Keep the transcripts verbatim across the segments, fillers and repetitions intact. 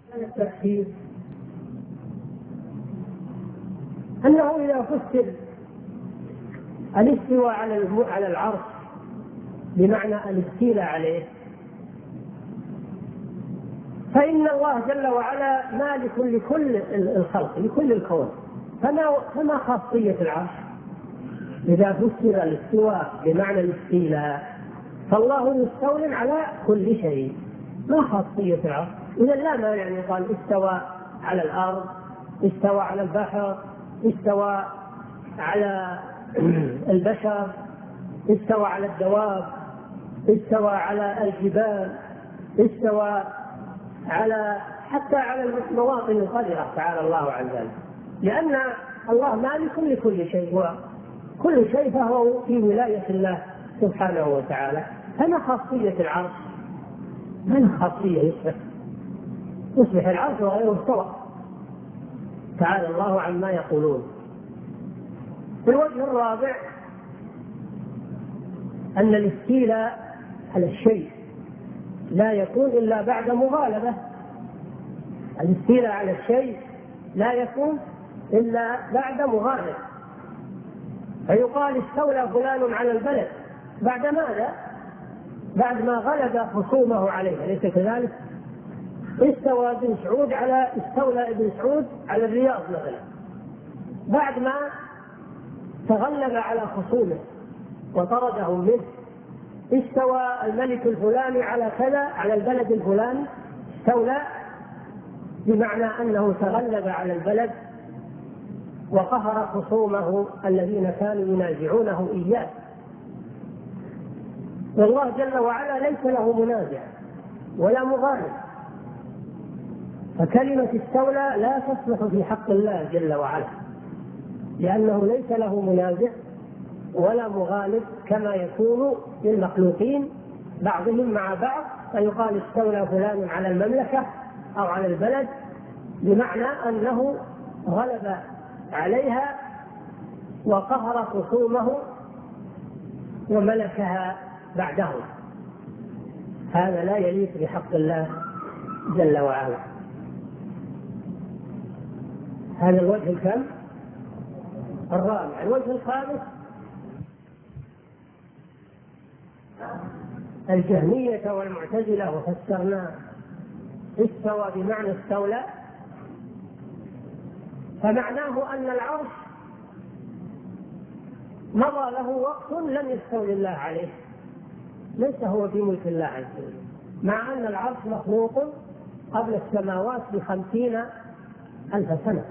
التفسير أنه إذا فسر الاستواء على العرش بمعنى الاستيلاء عليه، فإن الله جل وعلا مالك لكل الخلق، لكل الكون، فما فما خاصية العرش إذا فسر الاستواء بمعنى الاستيلاء؟ فالله مستول على كل شيء، ما خاصية العرش؟ إذا لا مانع أن يقال استوى على الأرض، استوى على البحر، استوى على البشر، استوى على الدواب، استوى على الجبال، استوى على حتى على المواطن القذرة، تعالى الله عن ذلك، لأن الله مالك لكل شيء، وكل شيء فهو في ولاية الله سبحانه وتعالى. فما خاصية العرش؟ ما خاصية يصبح يصبح العرش وغيره استوى، تعالى الله عما يقولون. الوجه الرابع أن الاستيلاء على الشيء لا يكون إلا بعد مغالبة. الاستيلاء على الشيء لا يكون إلا بعد مغالبة، فيقال استولى فلان على البلد بعد ماذا؟ بعد ما غلب خصومه عليه، أليس كذلك؟ استوى ابن سعود على استولى ابن سعود على الرياض مثلا بعد ما تغلب على خصومه وطردهم منه. استوى الملك الفلاني على كذا، على البلد الفلاني، استولى بمعنى أنه تغلب على البلد وقهر خصومه الذين كانوا ينازعونه إياه. والله جل وعلا ليس له منازع ولا مغالب، فكلمة استولى لا تصلح في حق الله جل وعلا، لأنه ليس له منازع ولا مغالب كما يكون للمخلوقين بعضهم مع بعض، فيقال استولى فلان على المملكة أو على البلد بمعنى أنه غلب عليها وقهر خصومه وملكها بعده. هذا لا يليق بحق الله جل وعلا. هذا الوجه الكم الرابع. الوجه الخامس الجهمية والمعتزلة، وفسرنا استوى بمعنى استولى، فمعناه أن العرش مضى له وقت لم يستولي الله عليه، ليس هو في ملك الله عز وجل، مع أن العرش مخلوق قبل السماوات بخمسين ألف سنة،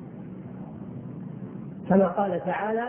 كما قال تعالى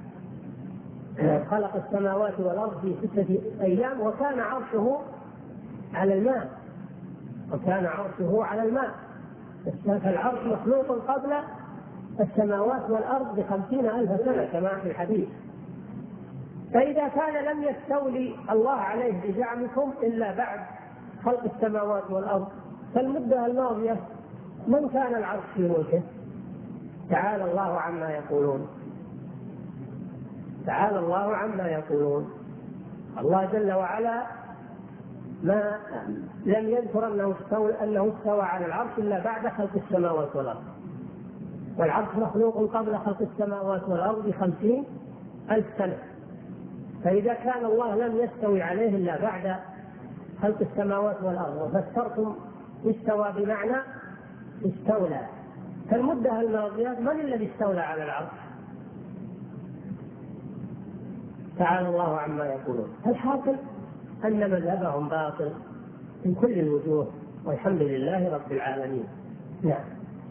خلق السماوات والأرض في ستة أيام وكان عرشه على الماء وكان عرشه على الماء. فالعرش مخلوق قبل السماوات والأرض بخمسين ألف سنة كما في الحديث. فإذا كان لم يستولي الله عليه بزعمكم إلا بعد خلق السماوات والأرض، فالمدة الماضية من كان العرش في ملكه؟ تعالى الله عما يقولون، تعالى الله عما يقولون. الله جل وعلا ما لم يذكر أنه استوى, أنه استوى على العرش إلا بعد خلق السماوات والأرض، والعرش مخلوق قبل خلق السماوات والأرض بخمسين ألف سنة. فإذا كان الله لم يستوي عليه إلا بعد خلق السماوات والأرض وفسرتم استوى بمعنى استولى، فالمدة الماضية من الذي استولى على العرش؟ تعالى الله عما يقولون. الحاصل أن مذهبهم باطل من كل الوجوه، والحمد لله رب العالمين. نعم.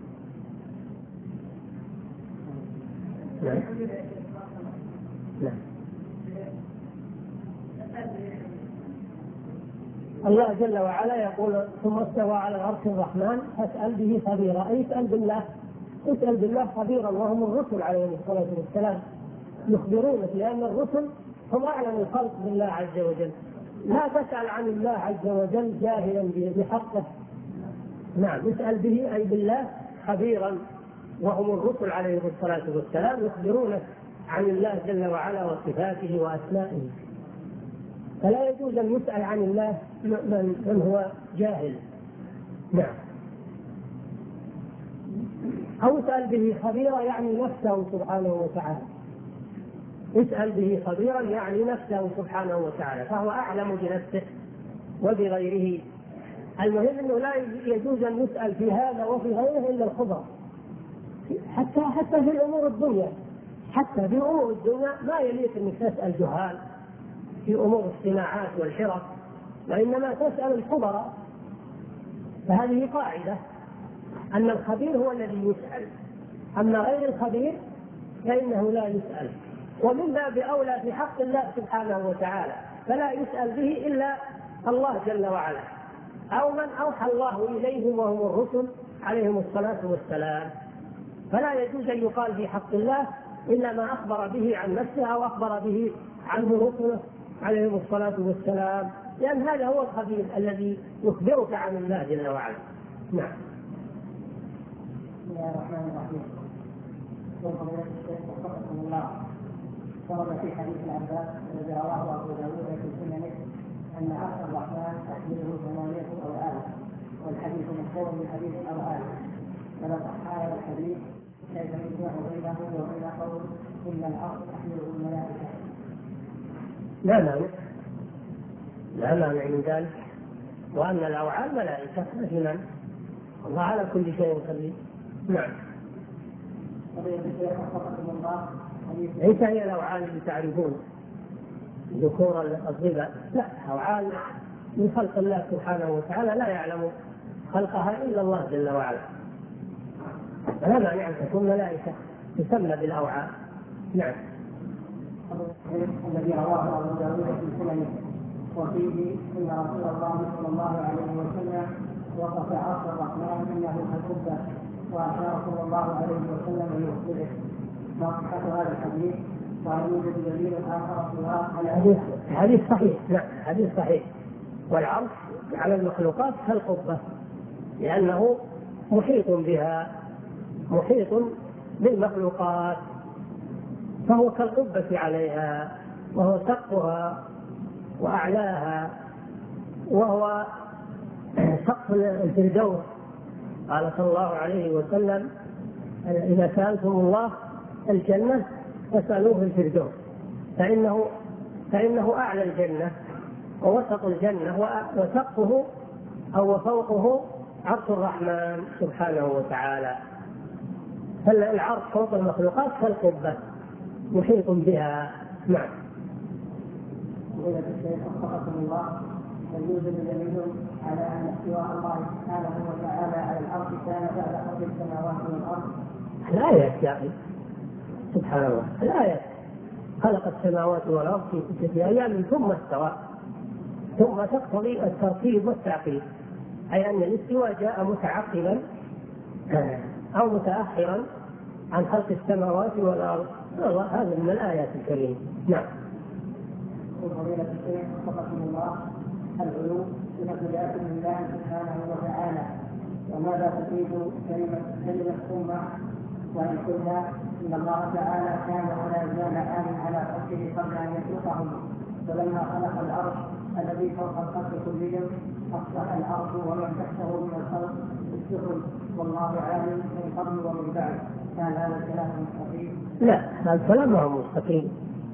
نعم. نعم. الله جل وعلا يقول ثم استوى على العرش الرحمن فاسأل به خبيرا، أي اسأل بالله، اسأل بالله خبيرا، وهم الرسل عليهم الصلاة والسلام يخبرونك، لأن الرسل هم أعلم الخلق بالله عز وجل. لا تسأل عن الله عز وجل جاهلا بحقه. نعم، اسأل به أي بالله خبيرا، وهم الرسل عليهم الصلاة والسلام يخبرونك عن الله جل وعلا وصفاته وأسمائه. فلا يجوز أن يسأل عن الله من, من هو جاهل. نعم. أو اسأل به خبيرا يعني نفسه سبحانه وتعالى، اسأل به خبيرا يعني نفسه سبحانه وتعالى، فهو أعلم بنفسه وبغيره. المهم أنه لا يجوز أن يسأل في هذا وفي غيره إلا الخبراء، حتى حتى في الأمور الدنيا، حتى في أمور الدنيا ما يليق أنك تسأل جهال في أمور الصناعات والحرف، وإنما تسأل الخبراء. فهذه قاعدة أن الخبير هو الذي يسأل، أما غير الخبير فإنه لا يسأل. ومن باب أولى في حق الله سبحانه وتعالى، فلا يسأل به إلا الله جل وعلا أو من أوحى الله إليهم وهم الرسل عليهم الصلاة والسلام. فلا يجوز أن يقال في حق الله إلا ما أخبر به عن نفسه أو أخبر به عنه رسله عليهم الصلاة والسلام، لأن هذا هو الخبير الذي يخبرك عن الله جل وعلا. نعم. بسم الله الرحمن الرحيم. يقول فضيلة الشيخ وفقكم الله، ورد في حديث العباس الذي رواه أبو داود في سننه أن عرش الرحمن تحمله ثمانية أوآل، والحديث مشهور بحديث الأوآل، فلا صح هذا الحديث كيف يجمع بينه وبين قول إن العرش تحمله الملائكة؟ لا مانع، لا مانع من ذلك، وأن الأوعال ملائكة مثلا الله على كل شيء قدير. نعم. ليس هي الأوعال اللي تعرفون ذكور الظبا، لا، أوعال من خلق الله سبحانه وتعالى لا يعلم خلقها إلا الله جل وعلا، فلا مانع أن تكون ملائكة تسمى بالأوعال. نعم. الذي رواه أبو داود في سننه وفيه أن رسول الله صلى الله عليه وسلم وصف عرش الرحمن أنه كالقبة، وأشار صلى الله عليه وسلم ليخبره. ما صحة هذا الحديث؟ وهل يوجد دليل آخر سواه على حديث صحيح؟ نعم، حديث صحيح. والعرش على المخلوقات كالقبة لأنه محيط بها، محيط بالمخلوقات، فهو كالقبة عليها، وهو سقفها وأعلاها، وهو سقف الفردوس. قال صلى الله عليه وسلم إذا سألتم الله الجنة فاسألوه الفردوس، فإنه فإنه أعلى الجنة ووسط الجنة وسقفه أو فوقه عرش الرحمن سبحانه وتعالى. فالعرش فوق المخلوقات كالقبة محيط بها. نعم. وإذا الشيخ وفقكم الله، هل يوجد دليل على أن استواء الله سبحانه وتعالى على الأرض كان بعد خلق السماوات والأرض؟ الآيات يا أخي سبحان الله، الآيات خلق السماوات والأرض في ستة أيام ثم استوى، ثم تقتضي الترتيب والتعقيب، أي أن الاستواء جاء متعقبا أو متأخرا عن خلق السماوات والأرض. هذا من الآيات الكريمة. نعم. فضيلة الشيخ وفقكم الله، العلو صفة ذات لله سبحانه وتعالى، وماذا تفيد كلمة كلمة ثم؟ وإن قلنا إن الله تعالى كان ولا زال آمن على خلقه قبل أن يخلقهم، فلما خلق الأرض الذي فوق الخلق كلهم أصبح الأرض ومن تحته من الخلق السفل، والله عالم من قبل ومن بعد. كان هذا الكلام مستقيم؟ لا، هذا الكلام هو مستقيم.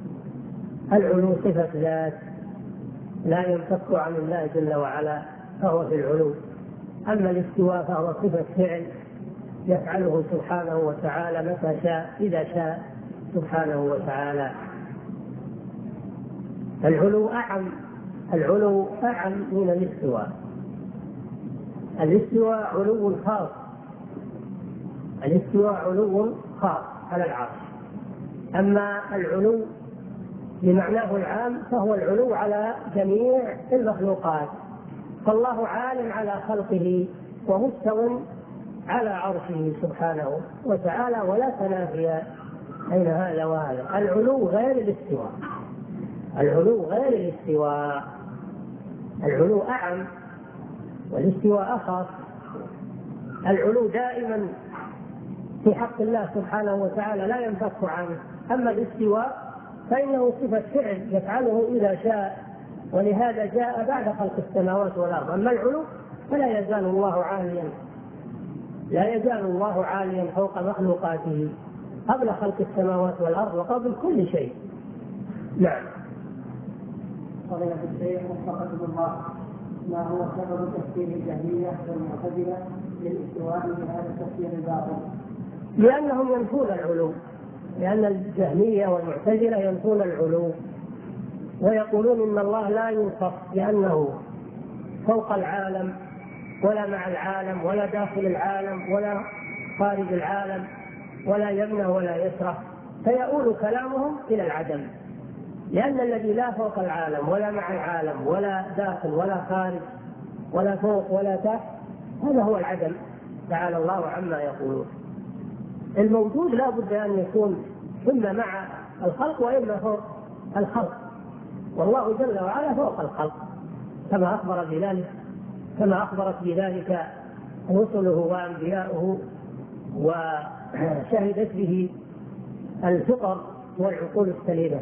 العلو صفة ذات لا ينفك عن الله جل وعلا، فهو في العلو. أما الاستواء فهو صفة فعل يفعله سبحانه وتعالى متى شاء إذا شاء سبحانه وتعالى. العلو أعم، العلو أعم من الاستواء. الاستواء علو خاص، الاستواء علو خاص على العرش. أما العلو بمعناه العام فهو العلو على جميع المخلوقات، فالله عال على خلقه ومستو على عرشه سبحانه وتعالى، ولا تنافي بين هذا وهذا. العلو غير الاستواء، العلو غير الاستواء، العلو أعم والاستواء أخف. العلو دائما في حق الله سبحانه وتعالى لا ينفك عنه. أما الاستواء فإنه صفة فعل يفعله إذا شاء، ولهذا جاء بعد خلق السماوات والأرض. أما العلو فلا يزال الله عاليا لا يزال الله عاليا فوق مخلوقاته قبل خلق السماوات والأرض وقبل كل شيء. نعم. فضيلة الشيخ وفقكم الله، ما هو سبب تفسير الجهمية والمعتزلة للاستواء بهذا التفسير الباطل؟ لأنهم ينفون العلو، لأن الجهمية والمعتزلة ينفون العلو ويقولون إن الله لا يوصف بأنه فوق العالم ولا مع العالم ولا داخل العالم ولا خارج العالم ولا يمنى ولا يسرى، فيؤول كلامهم إلى العدم، لأن الذي لا فوق العالم ولا مع العالم ولا داخل ولا خارج ولا فوق ولا تحت هذا هو العدم، تعالى الله عما يقولون. الموجود لا بد أن يكون إما مع الخلق وإما فوق الخلق، والله جل وعلا فوق الخلق كما أخبر بذلك، كما أخبرت بذلك رسله وأنبياؤه وشهدت به الفطر والعقول السليمة.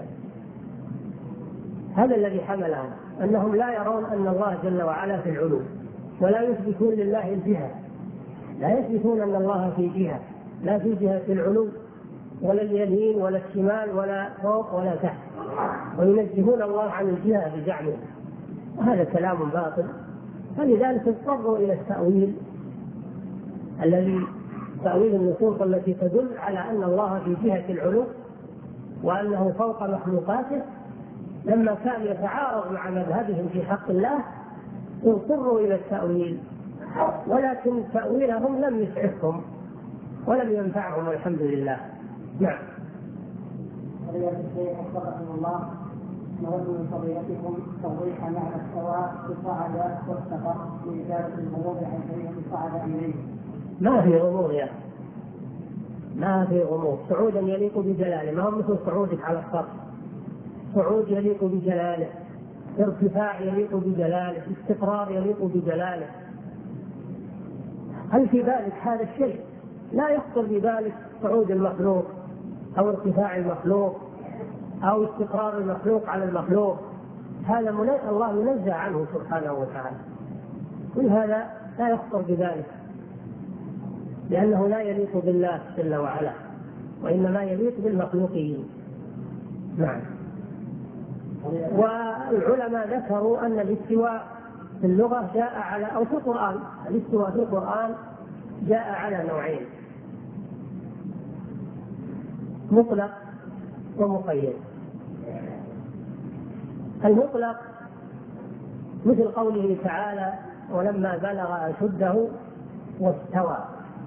هذا الذي حملهم أنهم لا يرون أن الله جل وعلا في العلو، ولا يثبتون لله الجهة، لا يثبتون أن الله في جهة، لا في جهة العلو ولا اليمين ولا الشمال ولا فوق ولا تحت، وينزهون الله عن الجهة بزعمهم، وهذا كلام باطل. فلذلك اضطروا إلى التأويل الذي تأويل النصوص التي تدل على أن الله في جهة العلو وأنه فوق مخلوقاته، لما كان يتعارض مع مذهبهم في حق الله اضطروا إلى التأويل، ولكن تأويلهم لم يسعفهم ولم ينفعهم والحمد لله. نعم. فضيلة الشيخ وفقكم الله، نود من فضيلتكم توضيح معنى السواء بصعد واستقر لإزالة الغموض عن شيء صعد إليه. ما في غموض يا ما في غموض، صعودا يليق بجلاله، ما هو مثل صعودك على السطح، صعود يليق بجلاله، ارتفاع يليق بجلاله، استقرار يليق بجلاله. هل في بالك هذا الشيء؟ لا يخطر ببالك صعود المخلوق أو ارتفاع المخلوق أو استقرار المخلوق على المخلوق، هذا الله منزه عنه سبحانه وتعالى، كل هذا لا يخطر بذلك، لأنه لا يليق بالله جل وعلا، وإنما يليق بالمخلوقين. نعم. والعلماء ذكروا أن الاستواء في اللغة جاء على أو في القرآن، الاستواء في القرآن جاء على نوعين: مطلق ومقيد. المطلق مثل قوله تعالى: ولما بلغ أشده واستوى،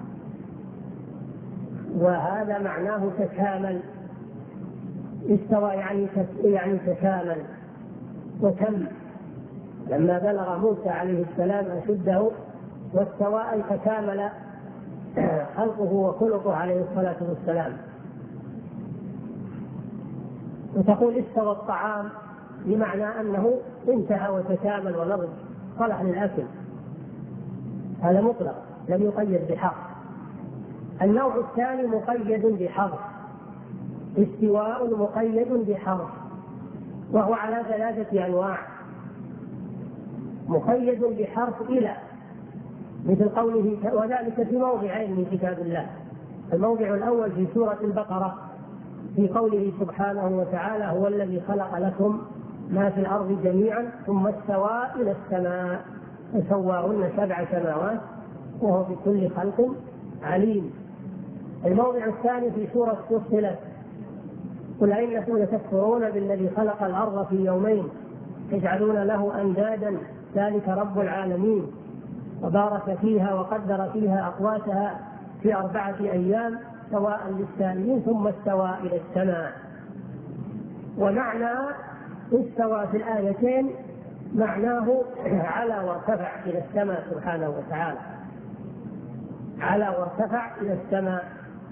وهذا معناه تكامل، استوى يعني يعني تكامل وتم. لما بلغ موسى عليه السلام أشده واستوى أي تكامل خلقه وخلقه عليه الصلاة والسلام. وتقول استوى الطعام بمعنى أنه انتهى وتكامل ونضج صلح للأكل، هذا مطلق لم يقيد بحرف. النوع الثاني مقيد بحرف، استواء مقيد بحرف، وهو على ثلاثة أنواع: مقيد بحرف إلى، مثل قوله، وذلك في موضعين من كتاب الله. الموضع الأول في سورة البقرة في قوله سبحانه وتعالى: هو الذي خلق لكم ما في الأرض جميعا ثم استوى إلى السماء فسواهن سبع سماوات وهو بكل خلق عليم. الموضع الثاني في سورة فصلت: قل إنكم لتكفرون بالذي خلق الأرض في يومين تجعلون له أندادا ذلك رب العالمين وبارك فيها وقدر فيها أقواتها في أربعة أيام سواء للسائلين ثم استوى إلى السماء. ومعنى استوى في الآيتين معناه على وارتفع إلى السماء سبحانه وتعالى، على وارتفع إلى السماء.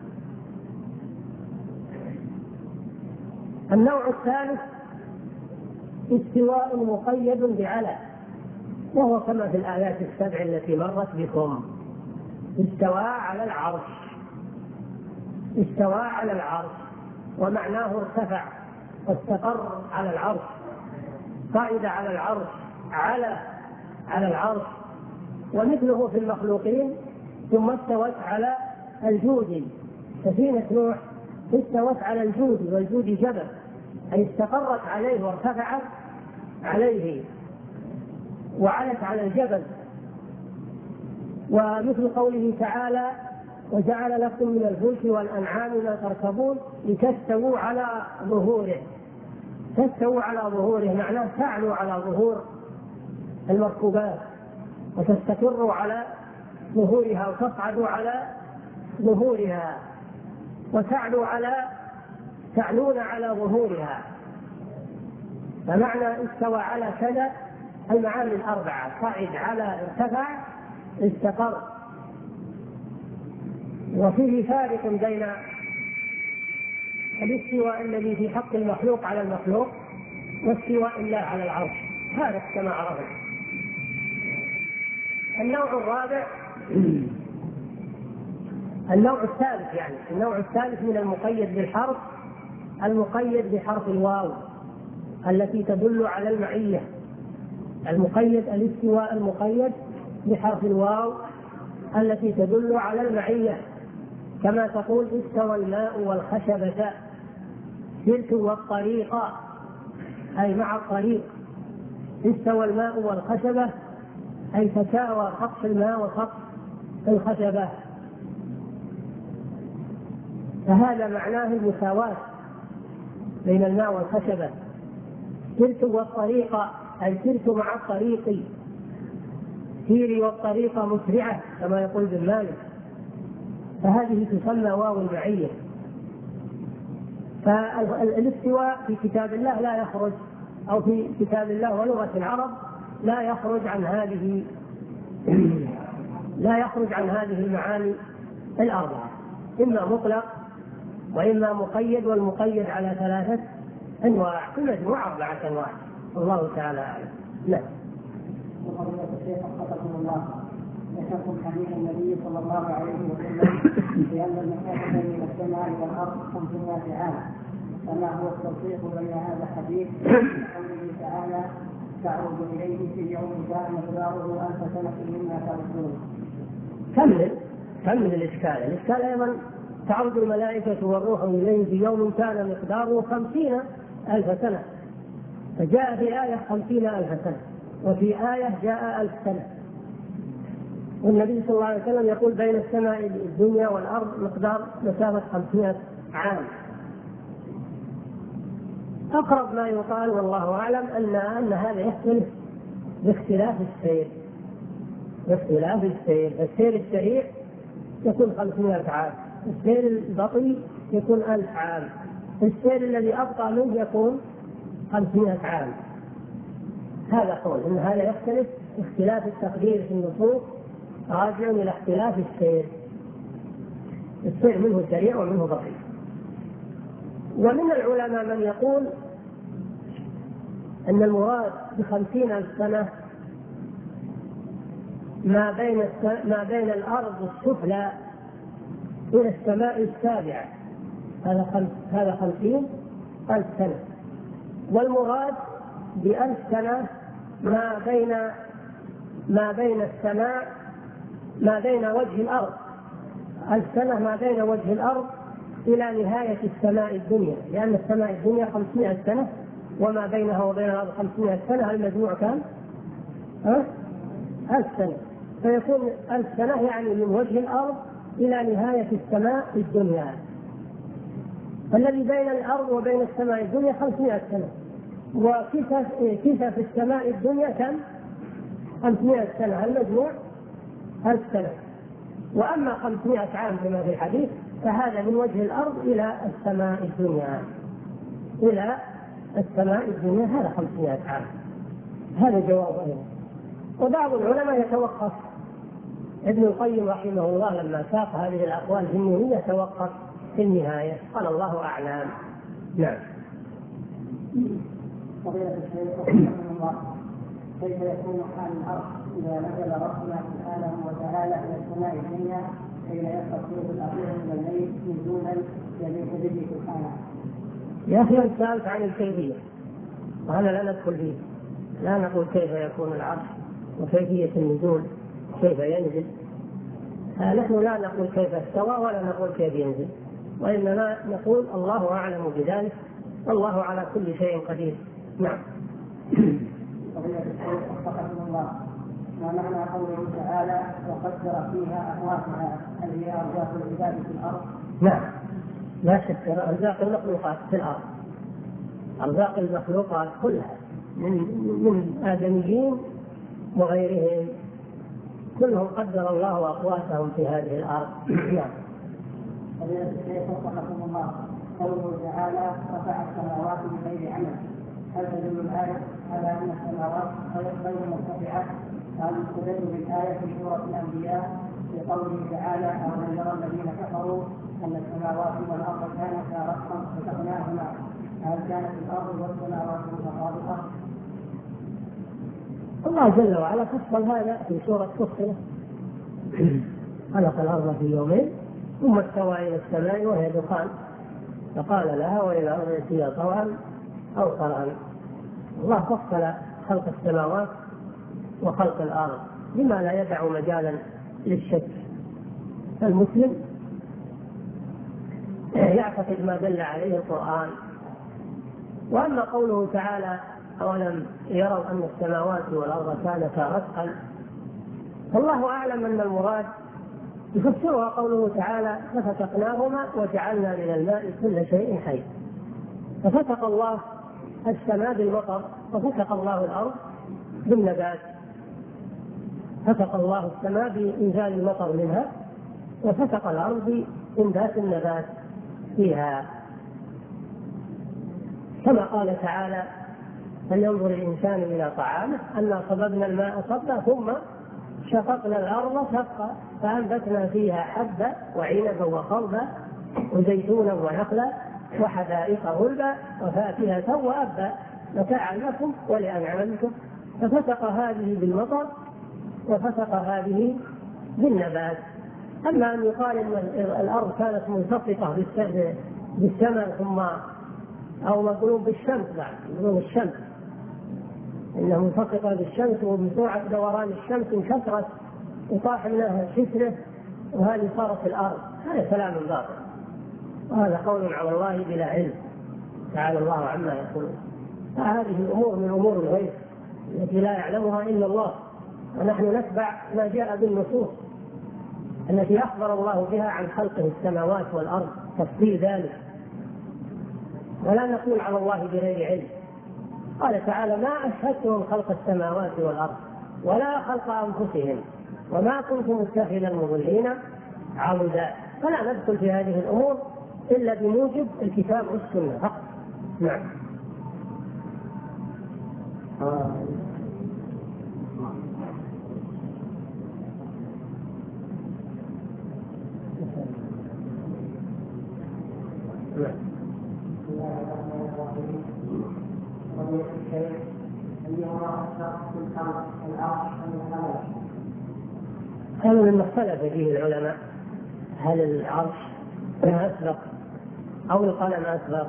النوع الثالث استواء مقيد بعلى، وهو كما في الآيات السبع التي مرت بكم: استوى على العرش، استوى على العرش، ومعناه ارتفع واستقر على العرش، صعد على العرش، على على العرش. ومثله في المخلوقين ثم استوت على الجود. سفينة نوح استوت على الجود، والجود جبل، أي استقرت عليه وارتفعت عليه وعلت على الجبل. ومثل قوله تعالى: وجعل لكم من الفلك والأنعام ما تركبون لتستووا على ظهوره. تستووا على ظهوره معناه تعلوا على ظهور المركوبات وتستقروا على ظهورها وتصعدوا على ظهورها وتعلوا على تعلون على ظهورها. فمعنى استوى على كذا المعاني الأربعة: صعد، على، ارتفع، استقر. وفيه فارق بين الاستواء الذي في حق المخلوق على المخلوق واستواء الله على العرش، فارق كما عرفنا. النوع الرابع النوع الثالث يعني النوع الثالث من المقيد بالحرف، المقيد بحرف الواو التي تدل على المعية. المقيد الاستواء المقيد بحرف الواو التي تدل على المعية، كما تقول: استوى الماء والخشبة، سرت والطريق، أي مع الطريق. استوى الماء والخشبة أي تساوى سطح الماء وسطح الخشبة، فهذا معناه المساواة بين الماء والخشبة. سرت والطريق أي سرت مع الطريق، سيري والطريق مسرعة كما يقول ابن مالك، فهذه تسمى واو المعية. فالاستواء في كتاب الله لا يخرج، أو في كتاب الله ولغة العرب لا يخرج عن هذه لا يخرج عن هذه المعاني الأربعة: إما مطلق، وإما مقيد، والمقيد على ثلاثة أنواع، المجموع أربعة أنواع، والله تعالى أعلم. لا. وقضية الشيخ حفظكم الله، يشرح حديث النبي صلى الله عليه وسلم بأن المسافة بين السماء والأرض خمسمائة عام، فما هو التوفيق بين هذا الحديث وقوله تعالى: تعرض إليه في يوم كان مقداره ألف سنة مما تعرضون؟ كمل كمل الإشكال. الإشكال أيضا: تعرض الملائكة والروح إليه في يوم كان مقداره خمسين ألف سنة، فجاء في آية خمسين ألف سنة، وفي آية جاء ألف سنة. والنبي صلى الله عليه وسلم يقول: بين السماء الدنيا والأرض مقدار مسافة خمسمائة عام. أقرب ما يقال والله أعلم أن أن هذا يختلف باختلاف السير باختلاف السير السير السريع يكون خمسمائة عام، السير البطيء يكون ألف عام، السير الذي أبطأ منه يكون خمسمائة عام. هذا قول إن هذا يختلف. اختلاف التقدير في النصوص راجع إلى اختلاف السير، السير منه سريع ومنه بطيء. ومن العلماء من يقول أن المراد بخمسين ألف سنة ما بين ما بين الأرض السفلى إلى السماء السابعة، هذا هذا خمسين ألف سنة. والمراد بألف سنة ما بين ما بين السماء ما بين وجه الأرض، ألف سنة ما بين وجه الأرض إلى نهاية السماء الدنيا، لأن السماء الدنيا خمسمائة سنة وما بينها وبين الأرض خمسمائة سنة، المجموع كان أه؟ ألف سنة، فيكون ألف سنة يعني من وجه الأرض إلى نهاية السماء الدنيا. فالذي بين الأرض وبين السماء الدنيا خمسمائة سنة، وكسف السماء الدنيا كم؟ خمسمائة سنة، المجموع ألف سنة. وأما خمسمائة عام كما في الحديث فهذا من وجه الأرض إلى السماء الدنيا إلى السماء الدنيا هذا خمسمائة عام. هذا جواب أيضا. وبعض العلماء يتوقف، ابن القيم رحمه الله لما ساق هذه الأقوال الجنونية توقف في النهاية، قال: الله أعلم. نعم. فضيلة الشيخ رحمه الله، كيف يكون حال الأرض إذا نزل ربنا سبحانه وتعالى إلى السماء الدنيا حين يستطيع الأخير من الليل نزولا يليق به سبحانه؟ يا أخي أنت سألت عن الكيفية وأنا لا ندخل فيه، لا نقول كيف يكون العرش وكيفية النزول كيف ينزل، نحن لا نقول كيف استوى ولا نقول كيف ينزل، وإنما نقول الله أعلم بذلك، الله على كل شيء قدير. نعم. قضية الشيخ وفقكم الله، ما معنى قوله تعالى وقدر فيها أقواتها، هل هي أرزاق العباد في الأرض؟ نعم، لا شك، أرزاق المخلوقات في الأرض، أرزاق المخلوقات كلها من من آدميين وغيرهم، كلهم قدر الله أقواتهم في هذه الأرض. نعم. قضية الشيخ وفقكم الله، قوله تعالى رفع السماوات بغير عمل، هل تدل الآية على أن السماوات غير مرتفعة؟ هل تدل بالآية في سورة الأنبياء في قوله تعالى أولم يرى الذين كفروا أن السماوات والأرض كانتا رتقا فتقناهما، هل كانت الأرض والسماوات متطابقة؟ الله جل وعلا فصل هذا في سورة فصلة، خلق الأرض في يومين ثم استوى إلى السماء وهي دخان فقال لها وإلى الأرض ائتيا طوعا أو كرها. الله فصل خلق السماوات وخلق الأرض بما لا يدع مجالا للشك، فالمسلم يعتقد ما دل عليه القرآن. وأما قوله تعالى أولم يروا أن السماوات والأرض كانتا رتقا، فالله أعلم أن المراد يفسرها قوله تعالى ففتقناهما وجعلنا من الماء كل شيء حي، ففتق الله السماء بالمطر وفتق الله الأرض بالنبات، فتق الله السماء بإنزال المطر منها وفتق الأرض بإنبات النبات فيها، كما قال تعالى فلينظر الإنسان إلى طعامه أنا صببنا الماء صبا ثم شققنا الأرض شقا فأنبتنا فيها حبا وعنبا وقضبا وزيتونا ونخلا وحدائق غلبا وفاكهة وأبا متاعا لكم ولأنعامكم، ففتق هذه بالمطر وفتق هذه بالنبات. أما أن يقال أن الأرض كانت منتصفة بالسماء ثم أو مقلوب بالشمس، بعد يقولون الشمس إنها منتصفة بالشمس وبسرعة دوران الشمس انكسرت وطاح منها كسره وهذه صارت الأرض، هذا كلام باطل وهذا قول على الله بلا علم تعالى الله عما يقولون. فهذه الأمور من أمور الغيب التي لا يعلمها إلا الله، ونحن نتبع ما جاء بالنصوص التي أخبر الله بها عن خلقه السماوات والأرض تفصيل ذلك، ولا نقول على الله بغير علم. قال تعالى ما أشهدتهم خلق السماوات والأرض ولا خلق أنفسهم وما كنت متخذ المضلين عضدا، فلا ندخل في هذه الأمور إلا بموجب الكتاب والسنة فقط. نعم. آه. قالوا مما اختلف فيه العلماء هل العرش أسبق أو القلم أسبق.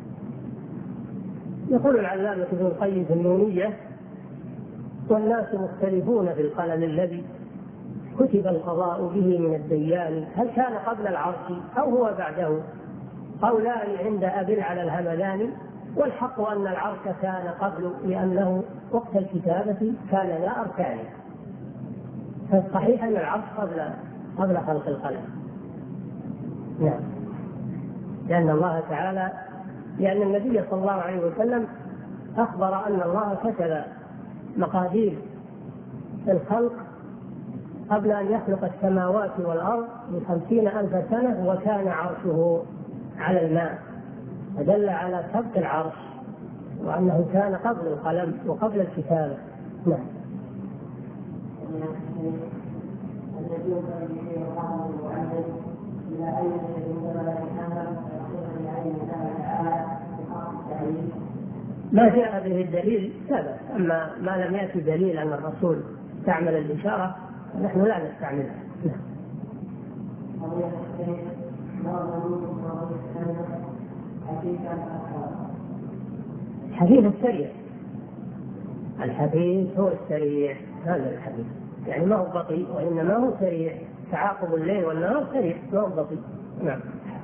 يقول العلامة ابن القيم في النونية والناس مختلفون في القلم الذي كتب القضاء به من الديان هل كان قبل العرش أو هو بعده، قولان عند أبي على الهمداني، والحق أن العرش كان قبل لأنه وقت الكتابة كان لا أركان، فالصحيح أن العرش قبل قبل خلق القلم. نعم. لأن الله تعالى لأن النبي صلى الله عليه وسلم أخبر أن الله كتب مقادير الخلق قبل أن يخلق السماوات والأرض بخمسين ألف سنة وكان عرشه على الماء، فدل على سبق العرش وأنه كان قبل القلم وقبل الكتابة. نعم. ما جاء به الدليل ثبت، أما ما لم يأتي دليل أن الرسول استعمل الإشارة نحن لا نستعملها. الحديث السريع، الحديث هو السريع، هذا الحديث يعني ما هو بطيء وإنما هو سريع تعاقب الليل والنهار سريع ما هو بطيء. نعم.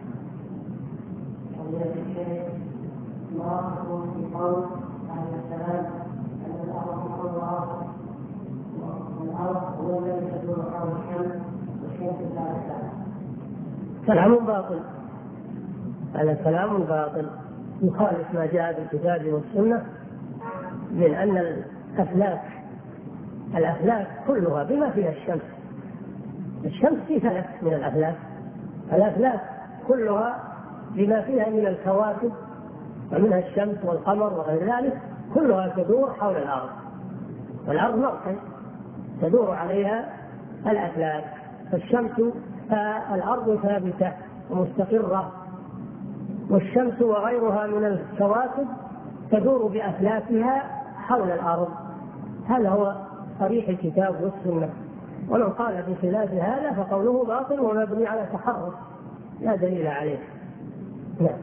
ما يكون في قول عن السلام أن الأرض كلها والأرض هو الذي تدور حول الشمس والشمس لا تسلم. كلام باطل، هذا كلام باطل يخالف ما جاء بالكتاب والسنة من أن الأفلاك الأفلاك كلها بما فيها الشمس. الشمس في ثلاث من الأفلاك، الأفلاك كلها بما فيها من الكواكب ومنها الشمس والقمر وغير ذلك كلها تدور حول الأرض، والأرض مركز تدور عليها الأفلاك، فالشمس فالأرض ثابتة ومستقرة، والشمس وغيرها من الكواكب تدور بأفلاكها حول الأرض. هذا هو صريح الكتاب والسنة، ومن قال بخلاف هذا فقوله باطل ومبني على تحرف لا دليل عليه. نعم.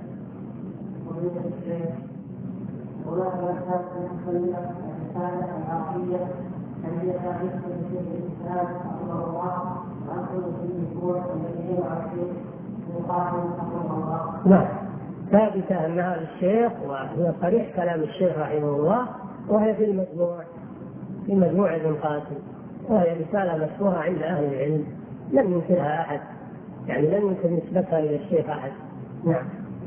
ولا يحتاج أن يخلق الرسالة العربية التي يتعرف بشيء الإسلام رحمه الله وأن كل فيه هو الذي يعرف يقاتل رحمه الله. نعم، ثابتة أنها للشيخ وهي صريح كلام الشيخ رحمه الله، وهي في المجموع في مجموع ابن قاسم، وهي رسالة مشهورة عند أهل العلم لم ينكرها أحد، يعني لم ينكر نسبتها إلى الشيخ أحد. نعم.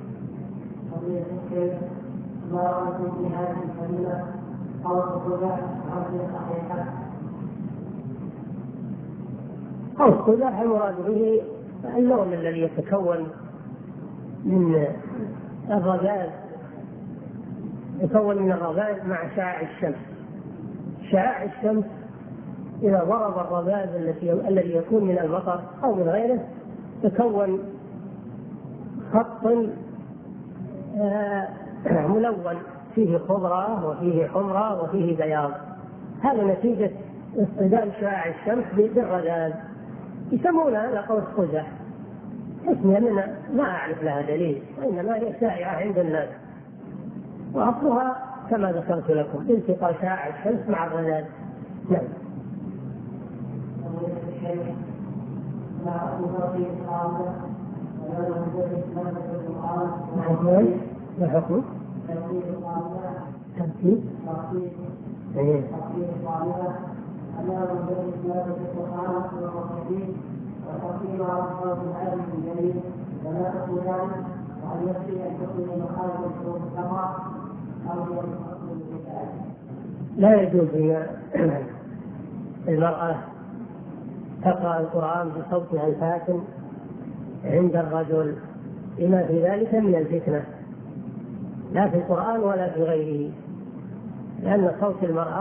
ما رأيتم في هذه الكلمة أو الخلاف عن صحيحة؟ أو الخلاف المراد به اللون الذي يتكون من الرذاذ، يتكون من الرذاذ مع شعاع الشمس. شعاع الشمس إذا ضرب الرذاذ الذي يكون من المطر أو من غيره تكون خط ملون فيه خضرة وفيه حمرة وفيه بياض، هذا نتيجة اصطدام شعاع الشمس بالرذاذ، يسمون هذا قوس قزح. اسمها من ما أعرف لها دليل، وإنما هي شائعة عند الناس، وأصلها كما ذكرت لكم التقاء شعاع الشمس مع الرذاذ. نعم. ما حكم؟ ترتيب ايه وتقديم أصحاب العالم الجليل ولا تقول ذلك وأن يكفي أن تكون مخالفة شروط السماء أو الكتاب. لا يجوز للمرأة تقرأ القرآن بصوتها الفاتن عند الرجل لما في ذلك من الفتنة، لا في القرآن ولا في غيره، لأن صوت المرأة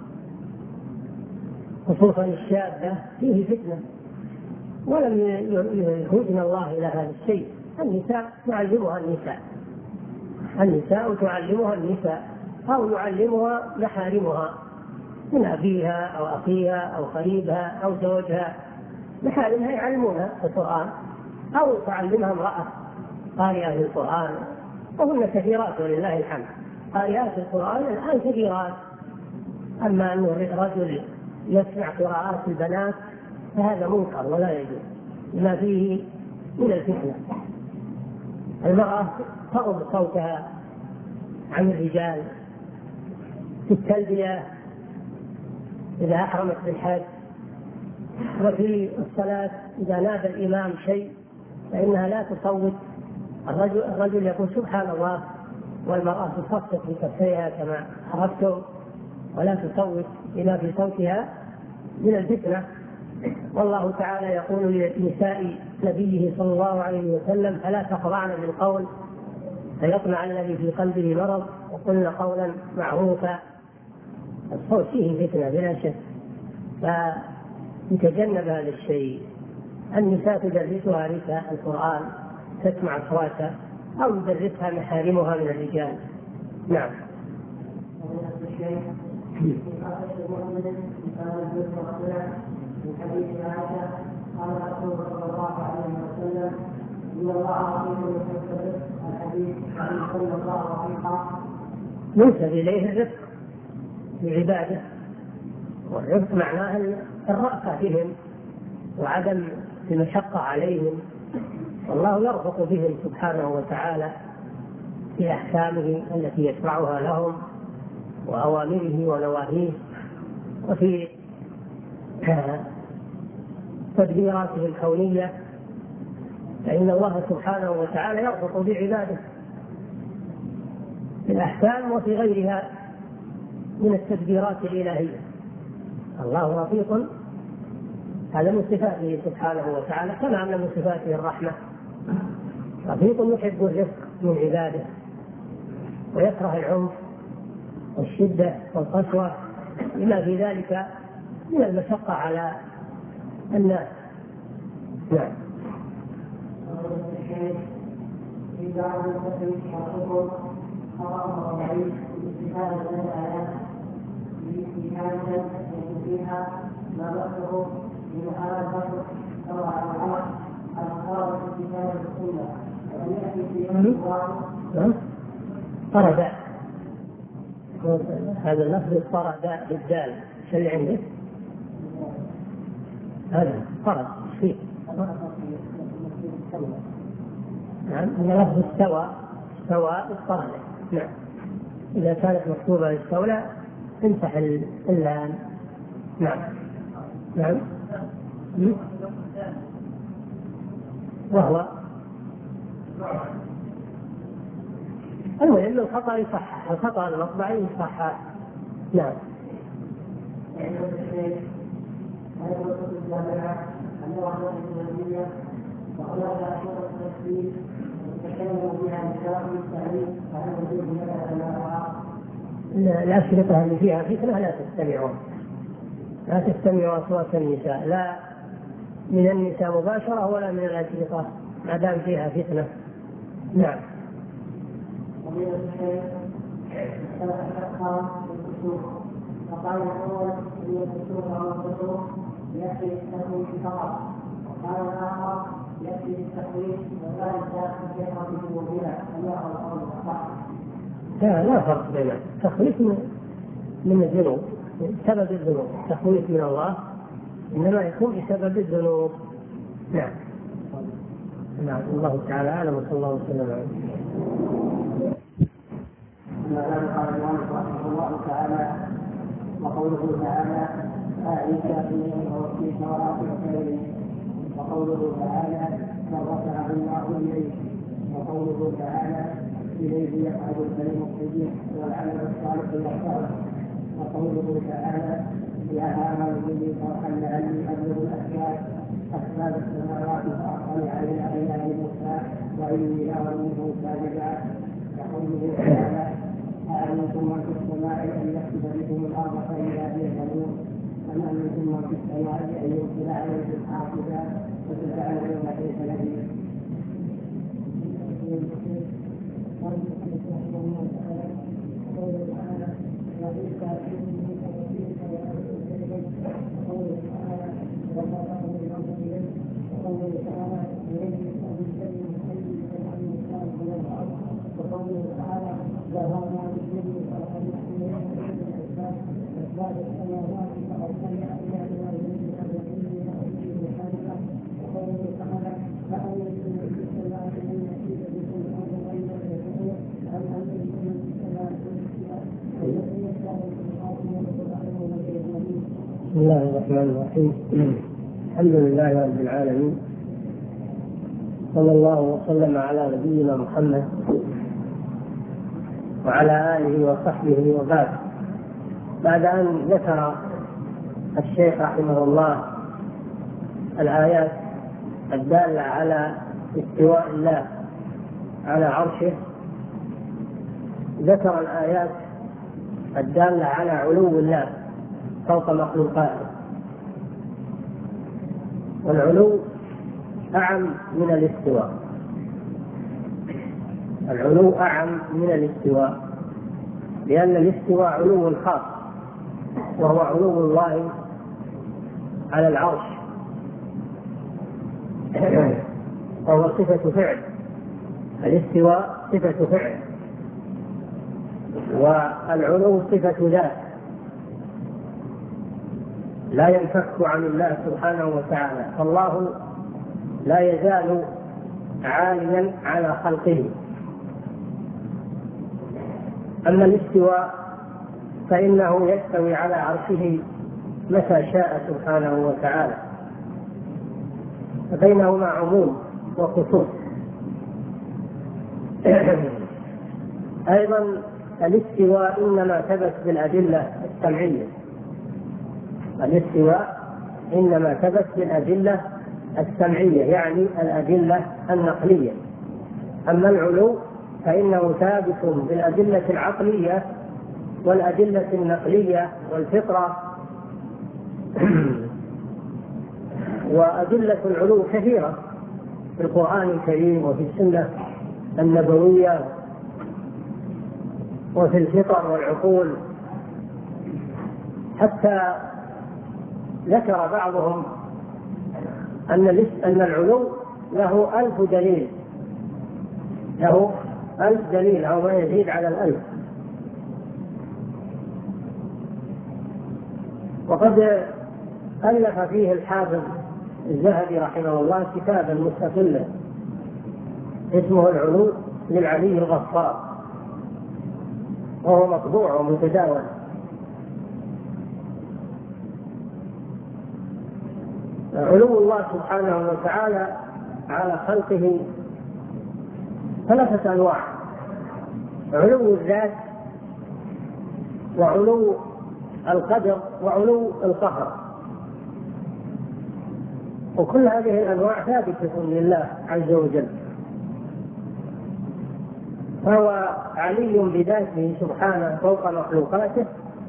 خصوصا الشابة فيه فتنة، ولم يهدنا الله إلى هذا الشيء. النساء تعلمها النساء النساء تعلمها النساء أو يعلمها محارمها من أبيها أو أخيها أو قريبها أو زوجها، محارمها يعلمونها القرآن، أو تعلمها امرأة قارئة للقرآن، وهن كثيرات ولله الحمد، قارئات القرآن الآن كثيرات. أما أن الرجل يسمع قراءات البنات فهذا منكر ولا يجوز لما فيه من الفتنة. المرأة تغض صوتها عن الرجال في التلبية إذا أحرمت بالحج، وفي الصلاة إذا نادى الإمام شيء فإنها لا تصوت. الرجل, الرجل يقول سبحان الله، والمرأة تصفق بكفيها كما عرفتم، ولا تصوت لما في صوتها من الفتنة. والله تعالى يقول لنساء نبيه صلى الله عليه وسلم فلا تخضعن بالقول فيطمع الذي في قلبه مرض وقلن قولا معروفا. الصوت فيه فتنة بلا شك، فيتجنب هذا الشيء. النساء تدرسها رساء القرآن تسمع أصواتها، أو يدرسها محارمها من الرجال. نعم. من حديث عائشة قال رسول صلى الله عليه وسلم إن الله رحيم يحب الحديث صلى الله عليه وسلم ينسب إليه الرفق في العبادة، والرفق معناه الرأفة بهم وعدم بمشقة عليهم، والله يرفق بهم سبحانه وتعالى في أحكامه التي يشرعها لهم وأوامره ونواهيه، وفي تدبيراته الكونية، فإن الله سبحانه وتعالى يرفق بعباده في الأحكام وفي غيرها من التدبيرات الإلهية. الله رفيق، هذا من صفاته سبحانه وتعالى، كما أن من صفاته الرحمة. رفيق يحب الرفق من عباده ويكره العنف والشدة والقسوة لما في ذلك من المشقة على الناس. نعم. في بعض الكتب والكتب قرأه الضعيف باستفادة من الآيات باستفادة فيها ما بأسه بمحاربة أو على العرش على مقاربة استفادة السنة ولم يأتي في يوم طرد. هذا اللفظ طرد بالدال، شو اللي عندك؟ هذا طرد فيه. نعم، لفظ استوى استوى الطرد. نعم، إذا كانت مكتوبة استولى تمسح اللام. نعم نعم. وهو المهم الخطأ يصحح، الخطأ المطبعي يصحح. نعم. الأشرطة اللي فيها فتنة لا تستمعوا لا تستمعوا أصوات النساء، لا من النساء مباشرة ولا من الأشرطة ما دام فيها فتنة. نعم. وقال الأول أن الكسوف أو الكسوف يأتي التكوين فقط، وقال الآخر يأتي التكوين وذلك كثيرا في وجودها الله الأرض صح. لا لا فرق بين التخويف من الذنوب، سبب الذنوب، تخويف من الله إنما يكون بسبب الذنوب. نعم. نعم. الله تعالى أعلم، وصلى الله وسلم عليه. قال المؤلف رحمه الله تعالى: وقوله تعالى أعيسى في التوراة والكريم، وقوله تعالى من رفعه الله إليه، وقوله تعالى إليه يصعد الكلم الطيب والعمل الصالح يرفعه، وقوله تعالى يا هامان إني فرحا لعلي أبلغ الأسباب أسباب السماوات فأطلع إلى إله موسى وإني لأظنه كاذبا، وقوله تعالى أأمنتم من في السماء أن يخسف بكم الأرض فإذا هي تمور، أم أمنتم من في السماء أن يرسل عليكم حافظا فتجعلون كيف نذير. بسم الله الرحمن الرحيم. الحمد لله رب العالمين، صلى الله وسلم على نبينا محمد وعلى آله وصحبه وبعد. بعد أن ذكر الشيخ رحمه الله الآيات الدالة على استواء الله على عرشه، ذكر الآيات الدالة على علو الله فوق مخلوقاته. والعلو أعم من الاستواء، العلو أعم من الاستواء، لأن الاستواء علو خاص وهو علو الله على العرش، وهو صفة فعل. الاستواء صفة فعل والعلو صفة ذات لا ينفك عن الله سبحانه وتعالى. فالله لا يزال عاليا على خلقه. أما الاستواء فإنه يستوي على عرشه متى شاء سبحانه وتعالى، فبينهما عموم وخصوص. أيضا الاستواء إنما ثبت بالأدلة السمعية، الاستواء إنما ثبت بالأدلة السمعية يعني الأدلة النقلية. أما العلو فإنه ثابت بالأدلة العقلية والأدلة النقلية والفطرة. وأدلة العلو كثيرة في القرآن الكريم وفي السنة النبوية وفي الفطر والعقول، حتى ذكر بعضهم أن أن العلو له ألف دليل، له ألف دليل أو ما يزيد على الألف. وقد ألف فيه الحافظ الذهبي رحمه الله كتابا مستقلا اسمه العلو للعلي الغفار، وهو مطبوع ومتداول. علو الله سبحانه وتعالى على خلقه ثلاثة أنواع: علو الذات، وعلو القدر، وعلو القهر. وكل هذه الأنواع ثابتة لله عز وجل، فهو علي بذاته سبحانه فوق مخلوقاته،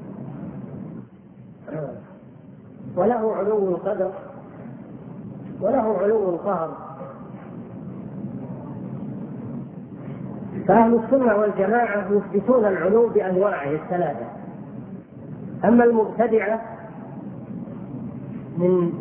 وله علو القدر وله علو القهر. فأهل السنة والجماعة يثبتون العلو بأنواعه الثلاثة. أما المبتدعة من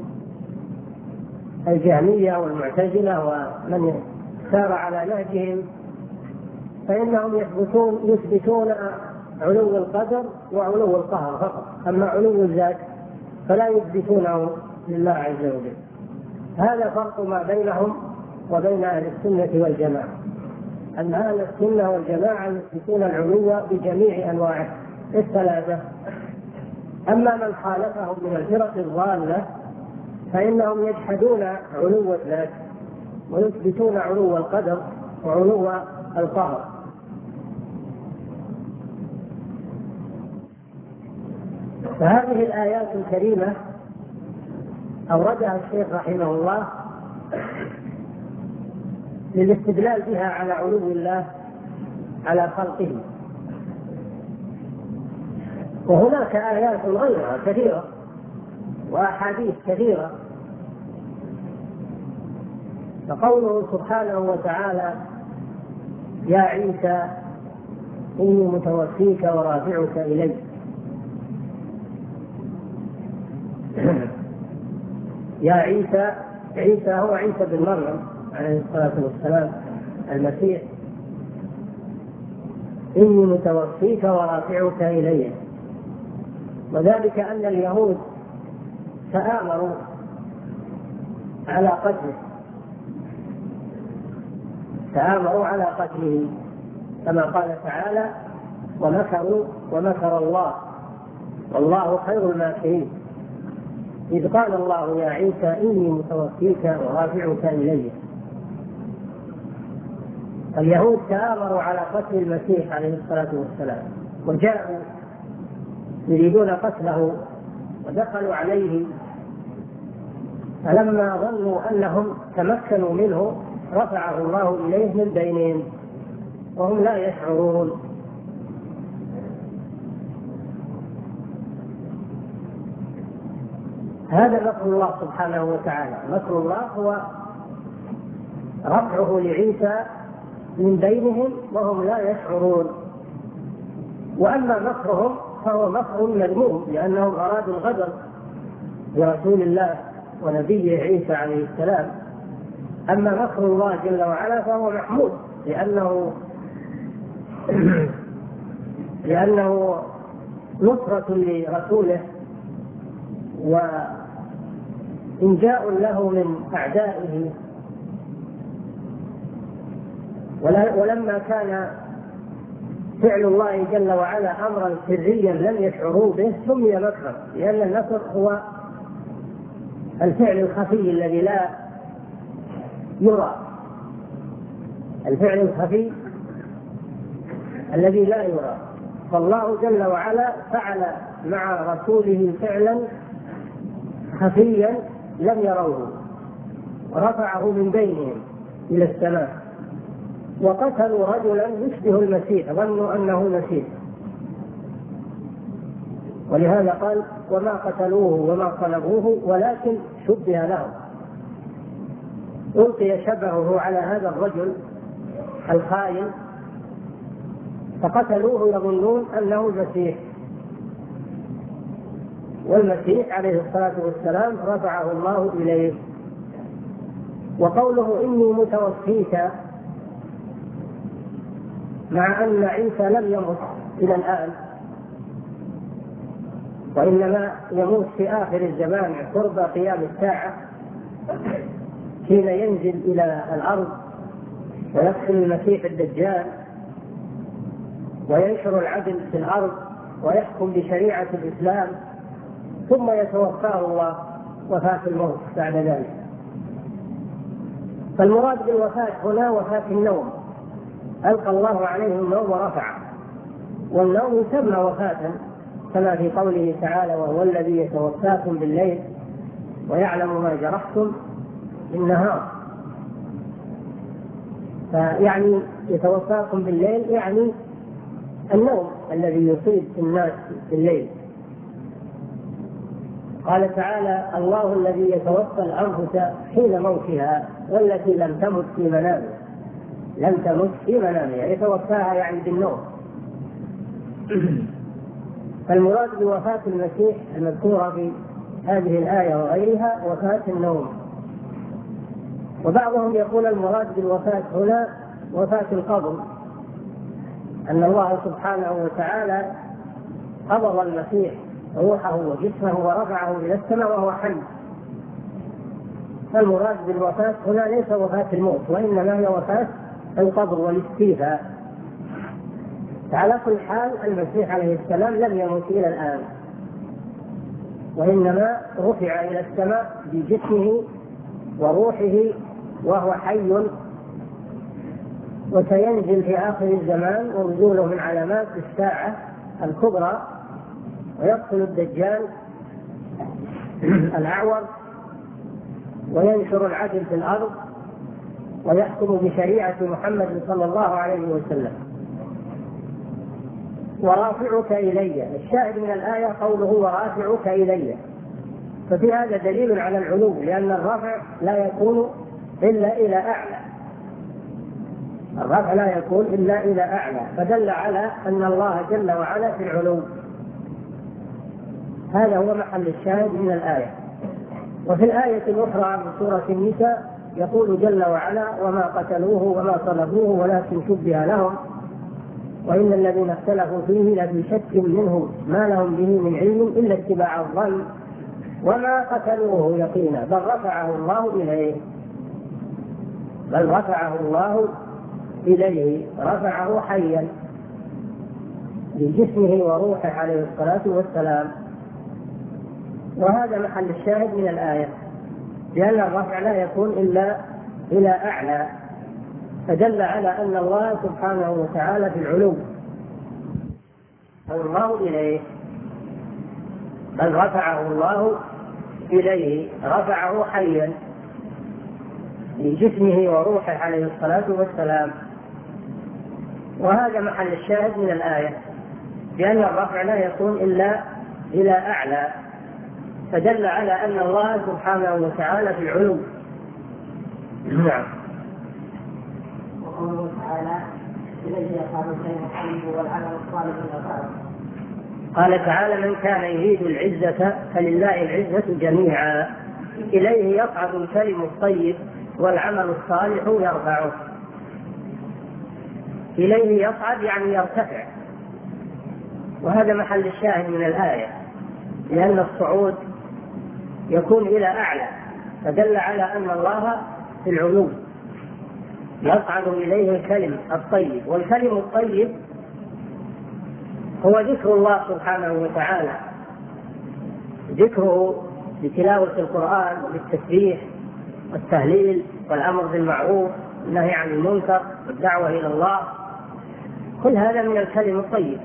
الجهمية والمعتزلة ومن سار على نهجهم فإنهم يثبتون يثبتون علو القدر وعلو القهر فقط، أما علو الذات فلا يثبتونه لله عز وجل. هذا فرق ما بينهم وبين أهل السنة والجماعة، أن أهل السنة والجماعة يثبتون العلو بجميع أنواعه الثلاثة. أما من خالفهم من الفرق الضالة فإنهم يجحدون علو الذات ويثبتون علو القدر وعلو القهر. فهذه الآيات الكريمة أوردها الشيخ رحمه الله للاستدلال بها على علو الله على خلقه. وهناك آيات غيرها كثيرة وأحاديث كثيرة، فقوله سبحانه وتعالى: يا عيسى إني متوفيك ورافعك إلي. يا عيسى، عيسى هو عيسى بن مريم عليه الصلاة والسلام المسيح. إني متوفيك ورافعك إلي، وذلك أن اليهود تآمروا على قتله تآمروا على قتله كما قال تعالى: ومكروا ومكر الله والله خير الماكرين. إذ قال الله: يا عيسى إني متوفيك ورافعك إلي. اليهود تآمروا على قتل المسيح عليه الصلاة والسلام، وجاءوا يريدون قتله ودخلوا عليه، فلما ظنوا أنهم تمكنوا منه رفعه الله إليه من بينهم وهم لا يشعرون. هذا مكر الله سبحانه وتعالى. مكر الله هو رفعه لعيسى من بينهم وهم لا يشعرون. وأما مكرهم فهو مكر مذموم، لأنهم أرادوا الغدر برسول الله ونبيه عيسى عليه السلام. أما مكر الله جل وعلا فهو محمود، لأنه لأنه نصرة لرسوله وإنجاء له من أعدائه ولما كان فعل الله جل وعلا أمرا سريا لم يشعروا به سمي مكرا، لأن المكر هو الفعل الخفي الذي لا يرى، الفعل الخفي الذي لا يرى. فالله جل وعلا فعل مع رسوله فعلا خفيا لم يروه، رفعه من بينهم إلى السماء. وقتلوا رجلا يشبه المسيح، ظنوا أنه مسيح، ولهذا قال وما قتلوه وما صلبوه ولكن شبه لهم. ألقي شبهه على هذا الرجل الخائن فقتلوه يظنون أنه المسيح، والمسيح عليه الصلاة والسلام رفعه الله إليه. وقوله إني متوفيك مع أن عيسى لم يمت إلى الآن، وإنما يموت في آخر الزمان قرب قيام الساعة حين ينزل إلى الأرض ويقتل المسيح الدجال وينشر العدل في الأرض ويحكم بشريعة الإسلام، ثم يتوفاه الله وفاة الموت بعد ذلك. فالمراد بالوفاة هنا وفاة النوم، ألقى الله عليه النوم ورفعه، والنوم يسمى وفاة كما في قوله تعالى وهو الذي يتوفاكم بالليل ويعلم ما جرحتم بالنهار. فيعني يتوفاكم بالليل يعني النوم الذي يصيب الناس بالليل. قال تعالى الله الذي يتوفى الأنفس حين موتها والتي لم تمت في منامها، لم تمت في منامها يتوفاها يعني بالنوم. فالمراد بوفاة المسيح المذكورة في هذه الآية وغيرها وفاة النوم. وبعضهم يقول المراد بالوفاة هنا وفاة القبر، أن الله سبحانه وتعالى قبض المسيح روحه وجسمه ورفعه إلى السماء وهو حي. فالمراد بالوفاة هنا ليس وفاة الموت، وإنما هي وفاة القبر والاستيفاء. على كل حال المسيح عليه السلام لم يمت إلى الآن، وإنما رفع إلى السماء بجسمه وروحه وهو حي، وسينزل في آخر الزمان ونزوله من علامات الساعة الكبرى، ويقتل الدجال الأعور وينشر العدل في الأرض ويحكم بشريعة محمد صلى الله عليه وسلم. ورافعك إلي، الشاهد من الآية قوله ورافعك إلي، ففي هذا دليل على العلو، لأن الرفع لا يكون إلا إلى أعلى، الرفع لا يكون إلا إلى أعلى، فدل على أن الله جل وعلا في العلو. هذا هو محل الشاهد من الآية. وفي الآية الأخرى من سورة النساء يقول جل وعلا وما قتلوه وما صلبوه ولكن شبه لهم وإن الذين اختلفوا فيه لفي شك منه ما لهم به من علم إلا اتباع الظن وما قتلوه يقينا بل رفعه الله إليه، بل رفعه الله إليه، رفعه حيا بجسمه وروحه عليه الصلاة والسلام. وهذا محل الشاهد من الآية، لأن الرفع لا يكون إلا إلى أعلى، فدل على أن الله سبحانه وتعالى في العلو، الله إليه، بل رفعه الله إليه، رفعه حيا بجسمه وروحه عليه الصلاة والسلام. وهذا محل الشاهد من الآية، لأن الرفع لا يكون إلا إلى أعلى، فدل على أن الله سبحانه وتعالى في العلو. نعم. وقوله تعالى إليه يصعد الكلم الطيب والعمل الصالح والخير. قال تعالى من كان يريد العزة فلله العزة جميعا، إليه يصعد الكلم الطيب والعمل الصالح يرفعه. إليه يصعد يعني يرتفع، وهذا محل الشاهد من الآية، لأن الصعود يكون إلى أعلى، فدل على أن الله في العلو. يصعد إليه الكلم الطيب. والكلم الطيب هو ذكر الله سبحانه وتعالى، ذكره بتلاوة القرآن بالتسبيح والتهليل والأمر بالمعروف والنهي عن المنكر والدعوة إلى الله، كل هذا من الكلم الطيب.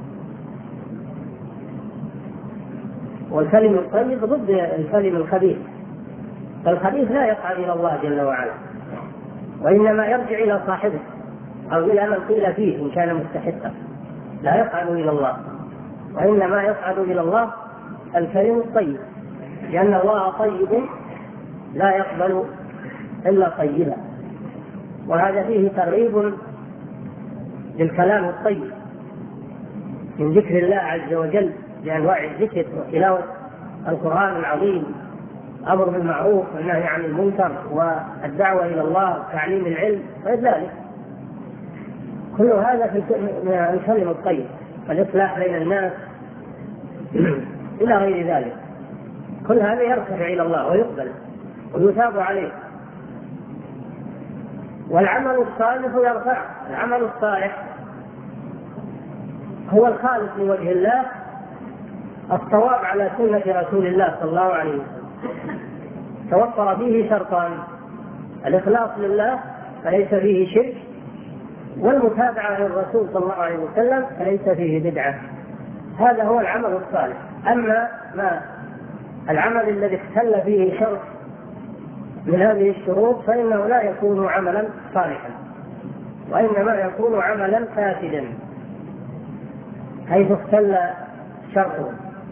والكلم الطيب ضد الكلم الخبيث، فالخبيث لا يصعد إلى الله جل وعلا، وإنما يرجع إلى صاحبه أو إلى من قيل فيه إن كان مستحقا، لا يصعد إلى الله، وإنما يصعد إلى الله الكلم الطيب، لأن الله طيب لا يقبل إلا طيبا. وهذا فيه ترغيب للكلام الطيب من ذكر الله عز وجل بأنواع الذكر وتلاوة القرآن العظيم، أمر بالمعروف والنهي عن المنكر والدعوة إلى الله وتعليم العلم غير ذلك. كل هذا في الكلم الطيب والإصلاح بين الناس إلى غير ذلك، كل هذا يرتفع إلى الله ويقبل ويثاب عليه. والعمل الصالح يرفع. العمل الصالح هو الخالص لوجه الله، الصواب على سنة رسول الله صلى الله عليه وسلم، توفر فيه شرطان: الإخلاص لله فليس فيه شرك، والمتابعة للرسول صلى الله عليه وسلم فليس فيه بدعة. هذا هو العمل الصالح. أما ما العمل الذي اختل فيه شرط من هذه الشروط فإنه لا يكون عملا صالحا، وإنما يكون عملا فاسدا حيث اختل شرطه.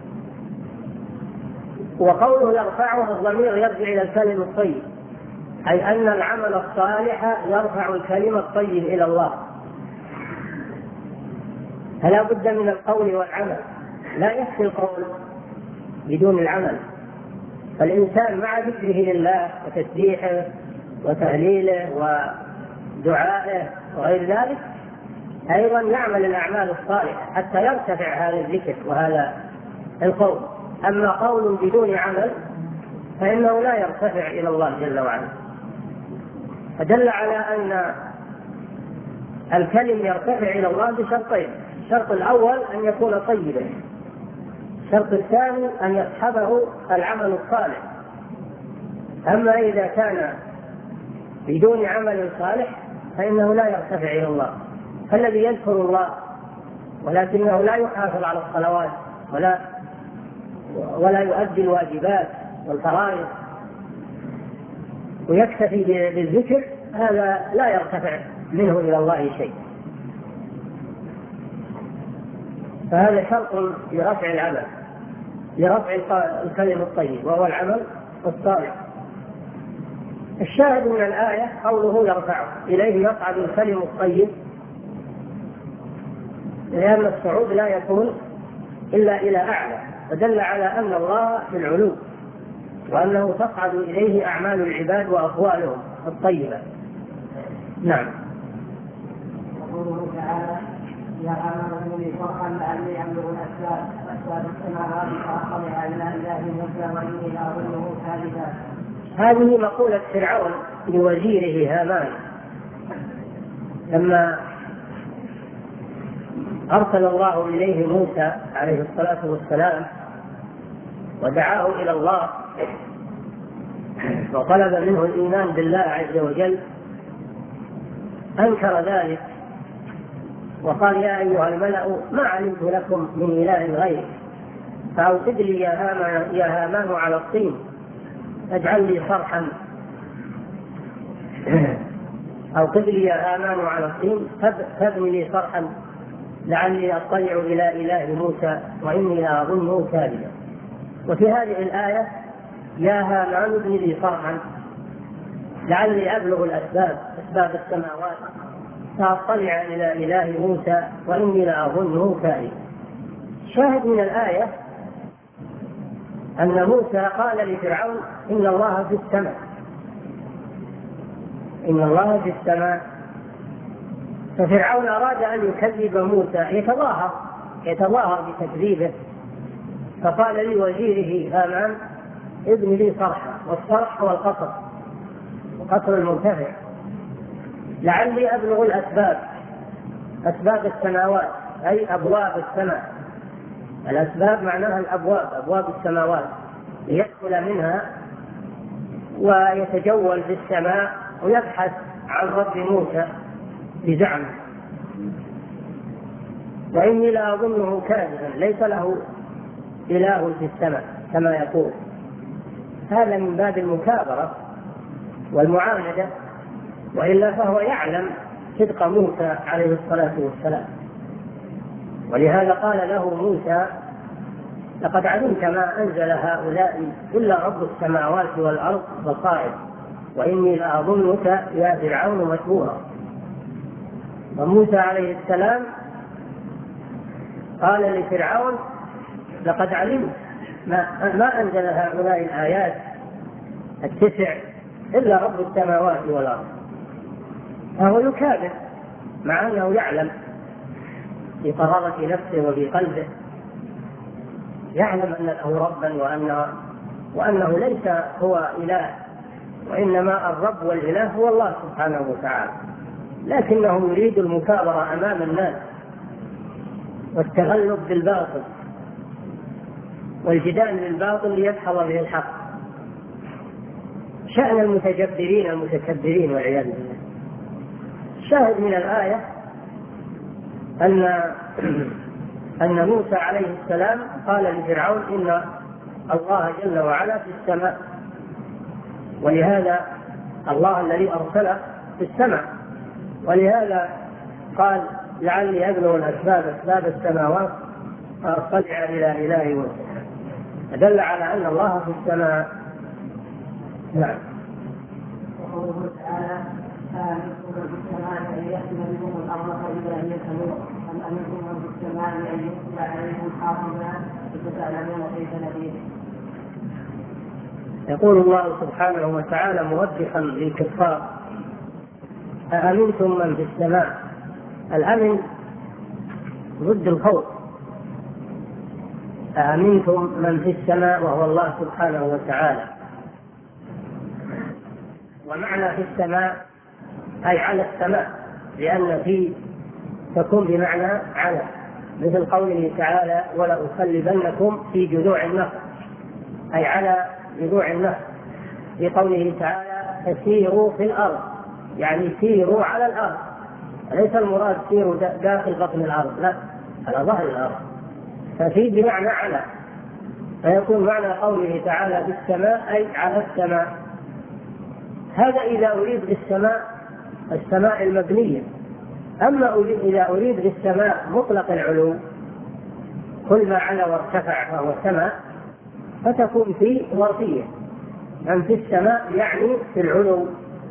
وقوله يرفعه الضمير يرجع إلى الكلم الطيب، أي أن العمل الصالح يرفع الكلمة الطيب إلى الله. فلا بد من القول والعمل، لا يكفي القول بدون العمل. فالإنسان مع ذكره لله وتسبيحه وتهليله ودعائه وغير ذلك أيضا يعمل الأعمال الصالحة حتى يرتفع هذا الذكر وهذا القول. أما قول بدون عمل فإنه لا يرتفع إلى الله جل وعلا. فدل على أن الكلم يرتفع إلى الله بشرطين: الشرط الأول أن يكون طيبا، الشرط الثاني أن يصحبه العمل الصالح. أما إذا كان بدون عمل صالح فإنه لا يرتفع إلى الله. فالذي يذكر الله ولكنه لا يحافظ على الصلوات ولا ولا يؤدي الواجبات والفرائض ويكتفي بالذكر، هذا لا يرتفع منه إلى الله شيء. فهذا شرط لرفع العمل، لرفع الكلم الطيب، وهو العمل الصالح. الشاهد من الآية قوله يرفعه، إليه يصعد الكلم الطيب، لأن الصعود لا يكون إلا إلى أعلى، فدل على أن الله في العلو وأنه تصعد إليه أعمال العباد وأقوالهم الطيبة. نعم. يقوله تعالى: يا آمنوا بي فرحا لعلي أبلغ الأسباب أسباب السماوات فأطلع إلى إله موسى وإني لأظنه كاذبا. هذه مقولة فرعون لوزيره هامان لما أرسل الله إليه موسى عليه الصلاة والسلام ودعاه إلى الله وطلب منه الإيمان بالله عز وجل، أنكر ذلك وقال: يا أيها الملأ ما علمت لكم من إله غيري فأوقد لي يا هامان, يا هامان على الطين اجعل لي صرحا أوقد لي يا هامان على الطين فابني لي صرحا لعلي أطلع إلى إله موسى وإني لأظنه كاذبا. وفي هذه الآية يا هامان ابن لي صرحا لعلي أبلغ الأسباب أسباب السماوات فأطلع إلى إله موسى وإني لأظنه كاذبا. شاهد من الآية أن موسى قال لفرعون: إن الله في السماء، إن الله في السماء. ففرعون أراد أن يكذب موسى، يتظاهر يتظاهر بتكذيبه، فقال لوزيره هامان: ابن لي صرحا. والصرح هو القصر، القصر المرتفع. لعلي أبلغ الأسباب، أسباب السماوات أي أبواب السماء. الأسباب معناها الأبواب، أبواب السماوات، ليدخل منها ويتجول في السماء ويبحث عن رب موسى بزعمه، وإني لا أظنه كاذبا ليس له إله في السماء كما يقول. هذا من باب المكابرة والمعاندة، وإلا فهو يعلم صدق موسى عليه الصلاة والسلام، ولهذا قال له موسى لقد علمت ما أنزل هؤلاء إلا رب السماوات والأرض بصائر وإني لأظنك يا فرعون مثبورا. وموسى عليه السلام قال لفرعون لقد علمت ما, ما أنزل هؤلاء الآيات التسع إلا رب السماوات والأرض. فهو يكابر مع أنه يعلم في قرارة نفسه وفي قلبه، يعلم أن له ربا وأنه, وأنه ليس هو إله، وإنما الرب والإله هو الله سبحانه وتعالى، لكنه يريد المكابرة أمام الناس والتغلب بالباطل والجدال بالباطل ليدحض به الحق، شأن المتجبرين المتكبرين والعياذ بالله. الشاهد من الآية أن أن موسى عليه السلام قال لفرعون إن الله جل وعلا في السماء، ولهذا الله الذي أرسله في السماء، ولهذا قال لعلي أبلغ الأسباب أسباب السماوات فأطلع إلى إله موسى، دل على أن الله في السماء. نعم. وقوله تعالى أأمنتم من في السماء أن يأتي بكم الأرض فإذا هي تمور أم أمنتم من في السماء أن يرسل عليكم حافظا فتعلمون كيف نذير. يقول الله سبحانه وتعالى موبخا للكفار أأمنتم من في السماء. الأمن ضد الخوف، أأمنتم من في السماء وهو الله سبحانه وتعالى. ومعنى في السماء أي على السماء، لأن في تكون بمعنى على، مثل قوله تعالى ولأصلبنكم في جذوع النخل أي على جذوع النخل، في قوله تعالى فسيروا في الأرض يعني سيروا على الأرض، ليس المراد سيروا داخل بطن الأرض، لا، على ظهر الأرض، ففي بمعنى على، فيكون معنى قوله تعالى في السماء أي على السماء. هذا إذا أريد بالسماء السماء المبنية. أما إذا أريد بالسماء مطلق العلو كل ما على وارتفع فهو سماء، فتكون في ظرفية، أن في السماء يعني في العلو،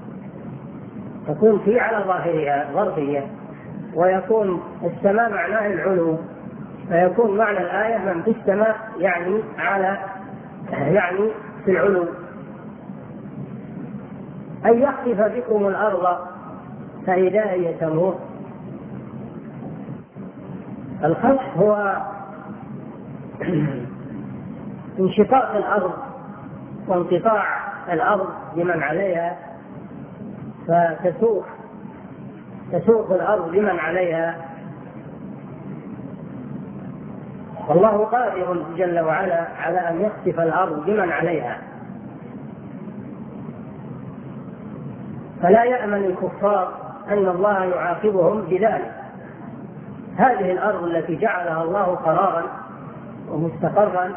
تكون في على ظاهرها ظرفية، ويكون السماء معناه العلو، فيكون معنى الآية من في السماء يعني على يعني في العلو، أن يخسف بكم الأرض فإذا هي تمور. الخسف هو انشقاق الأرض وانقطاع الأرض بمن عليها، فتسوق تسوق الأرض بمن عليها. والله قادر جل وعلا على أن يخسف الأرض بمن عليها، فلا يأمن الكفار أن الله يعاقبهم بذلك. هذه الأرض التي جعلها الله قرارا ومستقرا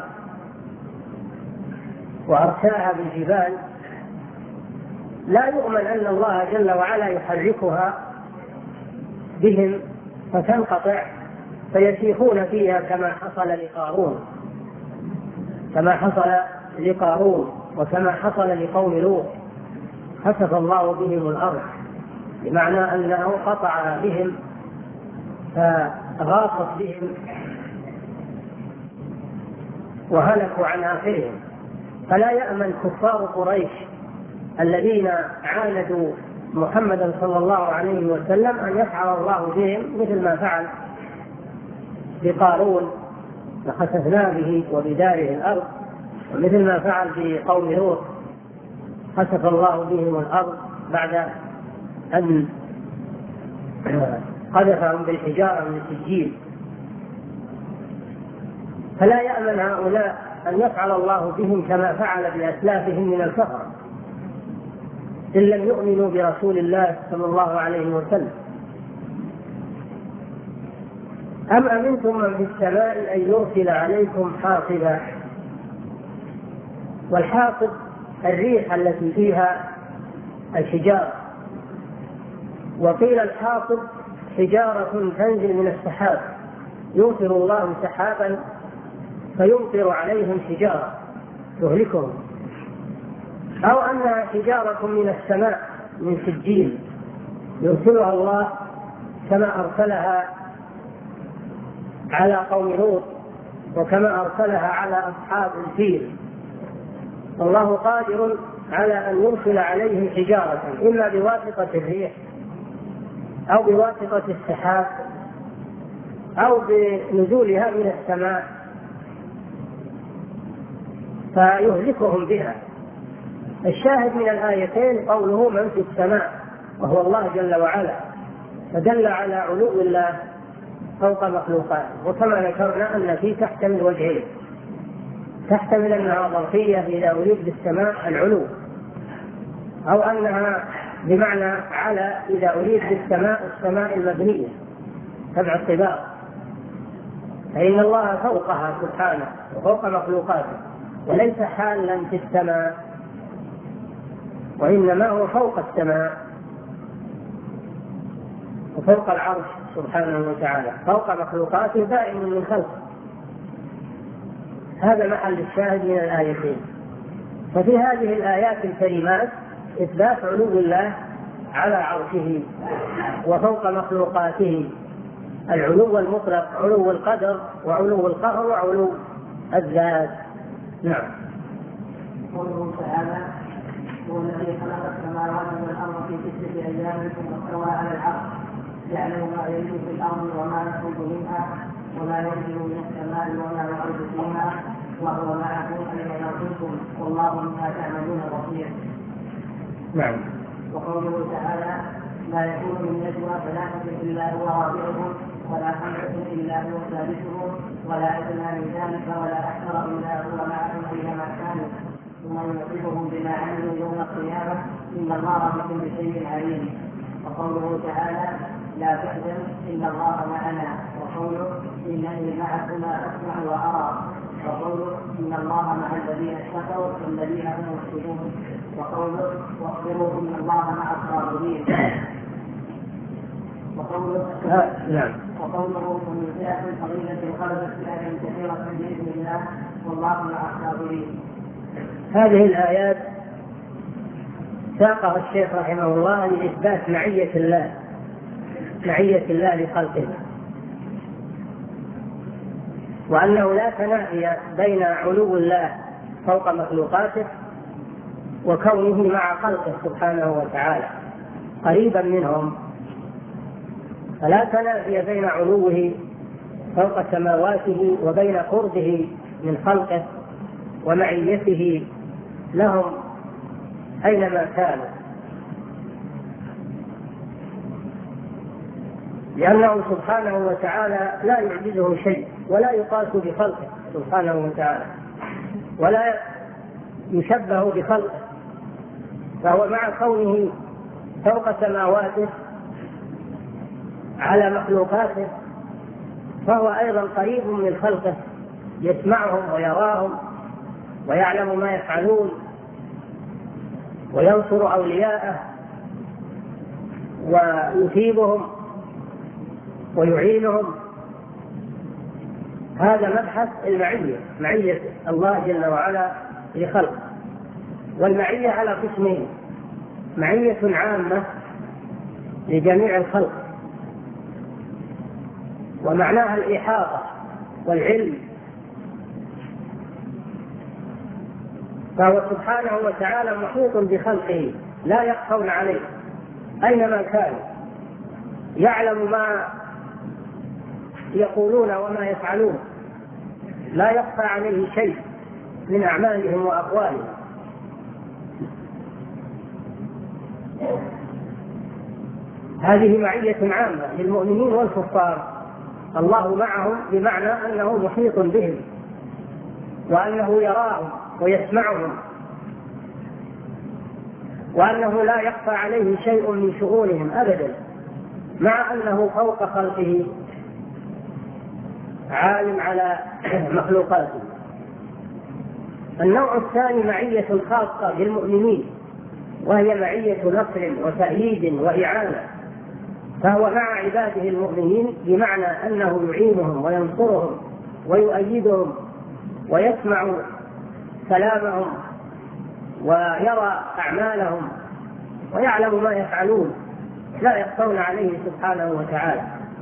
وأرساها بالجبال، لا يؤمن أن الله جل وعلا يحركها بهم فتنقطع فيسيحون فيها كما حصل لقارون كما حصل لقارون وكما حصل لقوم لوط، خسف الله بهم الأرض، بمعنى أنه قطع بهم فغاصت بهم وهلكوا عن آخرهم. فلا يأمن كفار قريش الذين عاندوا محمدا صلى الله عليه وسلم أن يفعل الله بهم مثل ما فعل بقارون فخسفنا به وبداره الأرض، ومثل ما فعل بقوم لوط خسف الله بهم الأرض بعد أن قذفهم بالحجارة من سجيل. فلا يأمن هؤلاء أن يفعل الله بهم كما فعل بأسلافهم من الكفرة إن لم يؤمنوا برسول الله صلى الله عليه وسلم. أم أمنتم من في السماء أن يرسل عليكم حاصبا. والحاصب الريح التي فيها الحجارة، وقيل الحاصب حجارة تنزل من السحاب، يرسل الله سحابا فيمطر عليهم حجارة تهلكهم، أو أنها حجارة من السماء من سجيل يرسلها الله كما أرسلها على قوم لوط وكما أرسلها على أصحاب الفيل. الله قادر على أن يرسل عليهم حجارة إما بواسطة الريح أو بواسطة السحاب أو بنزولها من السماء فيهلكهم بها. الشاهد من الآيتين قوله من في السماء وهو الله جل وعلا، فدل على علو الله فوق مخلوقاته. وكما ذكرنا أن في تحتمل وجهين، تحتمل أنها ظرفية إذا أريد بالسماء العلو، أو أنها بمعنى على إذا أريد بالسماء السماء المبنية تبع الطباق، فإن الله فوقها سبحانه وفوق مخلوقاته وليس حالا في السماء، وإنما هو فوق السماء وفوق العرش سبحانه وتعالى، فوق مخلوقاته دائم من خلقه. هذا محل الشاهد من الآيتين. ففي هذه الآيات الكريمات إثبات علو الله على عرشه وفوق مخلوقاته، العلو المطلق، علو القدر وعلو القهر وعلو الذات. نعم. قوله تعالى هو الذي خلق السماوات والأرض في ستة أيام ثم استوى على العرش يعلم ما يلج في الأرض وما يخرج منها وما ينزل من السماء وما يعرج فيها وهو معكم أينما كنتم والله بما تعملون بصير. نعم. وقوله تعالى لا يكون من نجوى ثلاثة إلا هو رابعهم ولا خمسة إلا هو ثالثهم ولا أدنى من ذلك ولا أكثر إلا هو معهم أينما كانوا ثم ينبئهم بما عملوا يوم القيامة إن الله بكل شيء عليم. وقوله تعالى لا تحزن إن الله معنا، وقوله إنني معكما أسمع وأرى، وقوله إن الله مع الذين اتقوا والذين هم محسنون، وقوله واصبروا إن الله مع الصابرين. وقوله وقوله من فئة قليلة غلبت فئة كثيرة بإذن الله والله مع الصابرين. هذه الآيات ساقها الشيخ رحمه الله لإثبات معية الله، معية الله لخلقه، وأنه لا تنافي بين علو الله فوق مخلوقاته وكونه مع خلقه سبحانه وتعالى قريبا منهم، فلا تنافي بين علوه فوق سماواته وبين قربه من خلقه ومعيته لهم أينما كانوا، لأنه سبحانه وتعالى لا يعجزه شيء ولا يقاس بخلقه سبحانه وتعالى ولا يشبه بخلقه، فهو مع كونه فوق سماواته على مخلوقاته فهو أيضا قريب من خلقه، يسمعهم ويراهم ويعلم ما يفعلون وينصر أولياءه ويثيبهم ويعينهم. هذا مبحث المعية، معية الله جل وعلا لخلقه. والمعية على قسمين: معية عامة لجميع الخلق ومعناها الإحاطة والعلم، فهو سبحانه وتعالى محيط بخلقه لا يخفون عليه أينما كانوا، يعلم ما يقولون وما يفعلون، لا يخفى عليه شيء من أعمالهم وأقوالهم. هذه معية عامة للمؤمنين والكفار، الله معهم بمعنى أنه محيط بهم وأنه يراهم ويسمعهم وأنه لا يخفى عليه شيء من شؤونهم أبدا، مع أنه فوق خلقه عالم على مخلوقاته. النوع الثاني معية خاصة بالمؤمنين، وهي معية نصر وتأييد وإعانة، فهو مع عباده المؤمنين بمعنى أنه يعينهم وينصرهم ويؤيدهم ويسمع كلامهم ويرى أعمالهم ويعلم ما يفعلون، لا يخفون عليه سبحانه وتعالى.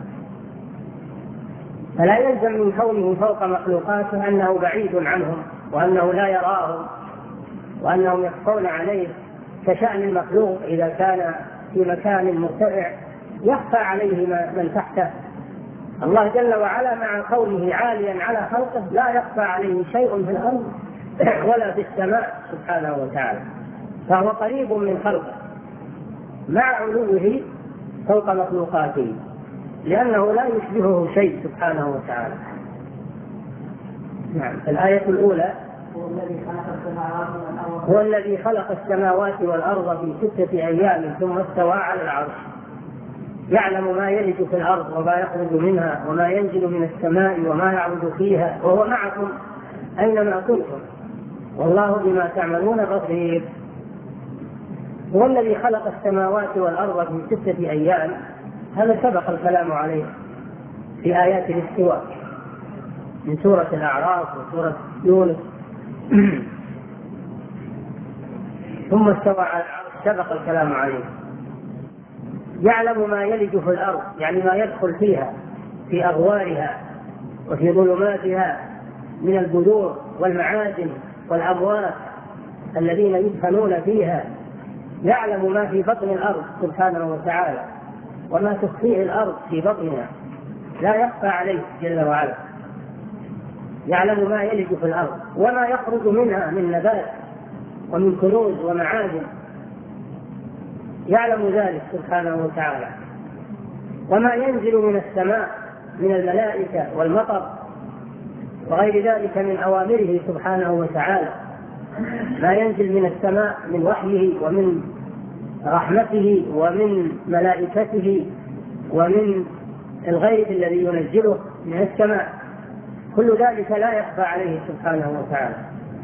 فلا يلزم من كونه فوق مخلوقاته أنه بعيد عنهم وأنه لا يراهم وأنهم يخفون عليه، كشأن المخلوق إذا كان في مكان مرتفع يخفى عليه من تحته. الله جل وعلا مع كونه عاليا على خلقه لا يخفى عليه شيء في الأرض ولا في السماء سبحانه وتعالى، فهو قريب من خلقه مع علوه فوق مخلوقاته، لأنه لا يشبهه شيء سبحانه وتعالى. نعم. الآية الأولى هو الذي خلق السماوات والأرض في ستة أيام ثم استوى على العرش، يعلم ما يلج في الأرض وما يخرج منها وما ينزل من السماء وما يعرج فيها وهو معكم أينما كنتم والله بما تعملون بصير. هو الذي خلق السماوات والأرض في ستة أيام، هذا سبق الكلام عليه في آيات الاستواء من سورة الأعراف وسورة يونس. ثم استوى على العرش سبق الكلام عليه. يعلم ما يلج في الأرض، يعني ما يدخل فيها في أغوارها وفي ظلماتها من البذور والمعادن والأموات الذين يدفنون فيها. يعلم ما في بطن الأرض سبحانه وتعالى وما تخفيه الأرض في بطنها، لا يخفى عليه جل وعلا. يعلم ما يلج في الأرض وما يخرج منها من نبات ومن كنوز ومعادن، يعلم ذلك سبحانه وتعالى. وما ينزل من السماء من الملائكة والمطر وغير ذلك من أوامره سبحانه وتعالى، ما ينزل من السماء من وحيه ومن رحمته ومن ملائكته ومن الغيث الذي ينزله من السماء، كل ذلك لا يخفى عليه سبحانه وتعالى.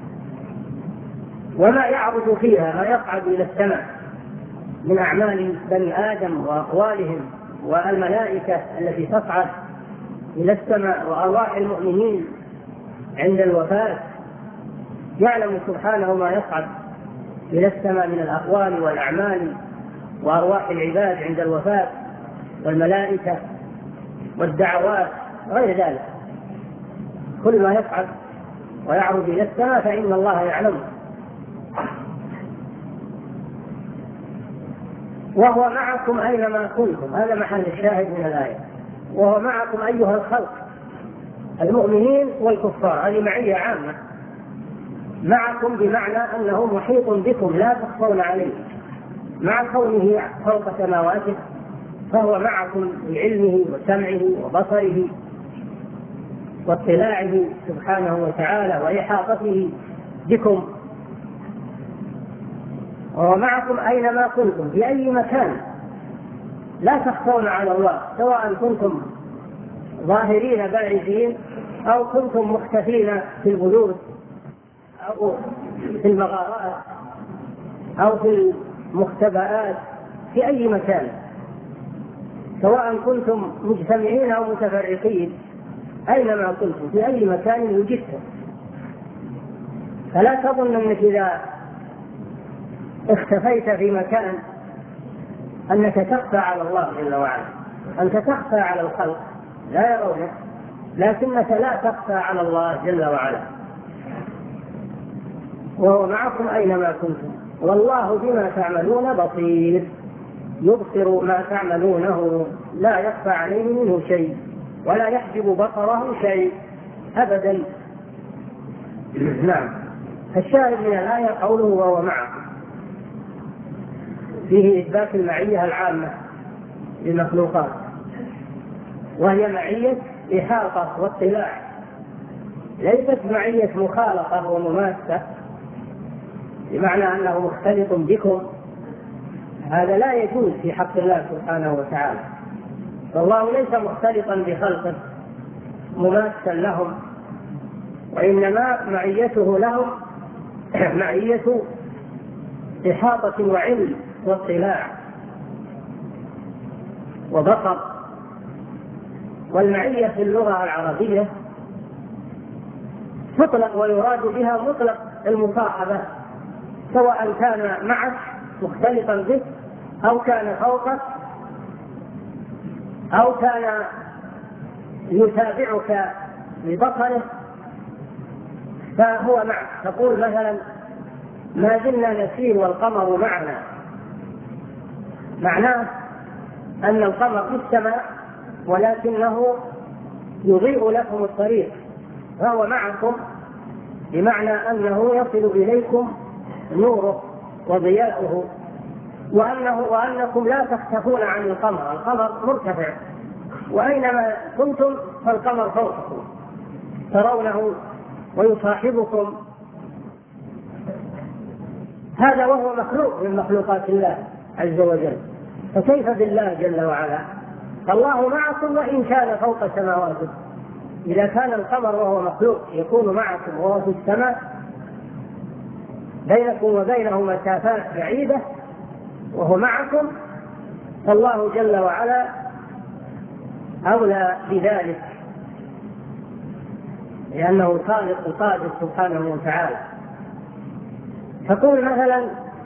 وما يعرض فيها، ما يصعد إلى السماء من أعمال بني آدم وأقوالهم، والملائكة التي تصعد إلى السماء، وأرواح المؤمنين عند الوفاة، يعلم سبحانه ما يصعد إلى السماء من الأقوال والأعمال وأرواح العباد عند الوفاة والملائكة والدعوات غير ذلك. كل ما يصعد ويعرض إلى السماء فإن الله يعلمه. وهو معكم أينما كنتم، هذا محل الشاهد من الآية. وهو معكم أيها الخلق المؤمنين والكفار، هذه معية عامة. معكم بمعنى أنه محيط بكم لا تخفون عليه، مع كونه فوق سماواته فهو معكم بعلمه وسمعه وبصره واطلاعه سبحانه وتعالى وإحاطته بكم. وهو معكم أينما كنتم في أي مكان، لا تخفون على الله، سواء كنتم ظاهرين بارزين أو كنتم مختفين في البيوت أو في المغارات أو في المختبئات، في أي مكان، سواء كنتم مجتمعين أو متفرقين، أينما كنتم في أي مكان وجدتم. فلا تظن أنك إذا اختفيت في مكان أنك تخفى على الله جل وعلا. أنت تخفى على الخلق لا يرونك، لكنك لا تخفى على الله جل وعلا. وهو معكم أينما كنتم والله بما تعملون بصير، يبصر ما تعملونه، لا يخفى عليه منه شيء ولا يحجب بصره شيء أبدا. نعم. الشاهد من الآية قوله وهو معكم، فيه إثبات المعية العامة للمخلوقات، وهي معية إحاطة واطلاع، ليست معية مخالطة ومماسة بمعنى أنه مختلط بكم، هذا لا يجوز في حق الله سبحانه وتعالى. فالله ليس مختلطا بخلقه مماسا لهم، وإنما معيته لهم معية إحاطة وعلم واطلاع وبصر. والمعية في اللغة العربية تطلق ويراد بها مطلق المصاحبة، سواء كان معك مختلطا به أو كان فوقك أو كان يتابعك ببصره فهو معك. تقول مثلا ما زلنا نسير والقمر معنا، معناه أن القمر في السماء ولكنه يضيء لكم الطريق، فهو معكم بمعنى أنه يصل إليكم نوره وضياؤه، وأنه وأنكم لا تختفون عن القمر. القمر مرتفع، وأينما كنتم فالقمر فوقكم ترونه ويصاحبكم. هذا وهو مخلوق من مخلوقات الله عز وجل، فكيف بالله جل وعلا؟ فالله معكم وإن كان فوق سماواته. إذا كان القمر وهو مخلوق يكون معكم وهو في السماء بينكم وبينه مسافات بعيدة وهو معكم، فالله جل وعلا أولى بذلك، لأنه خالق قادر سبحانه وتعالى. تقول مثلا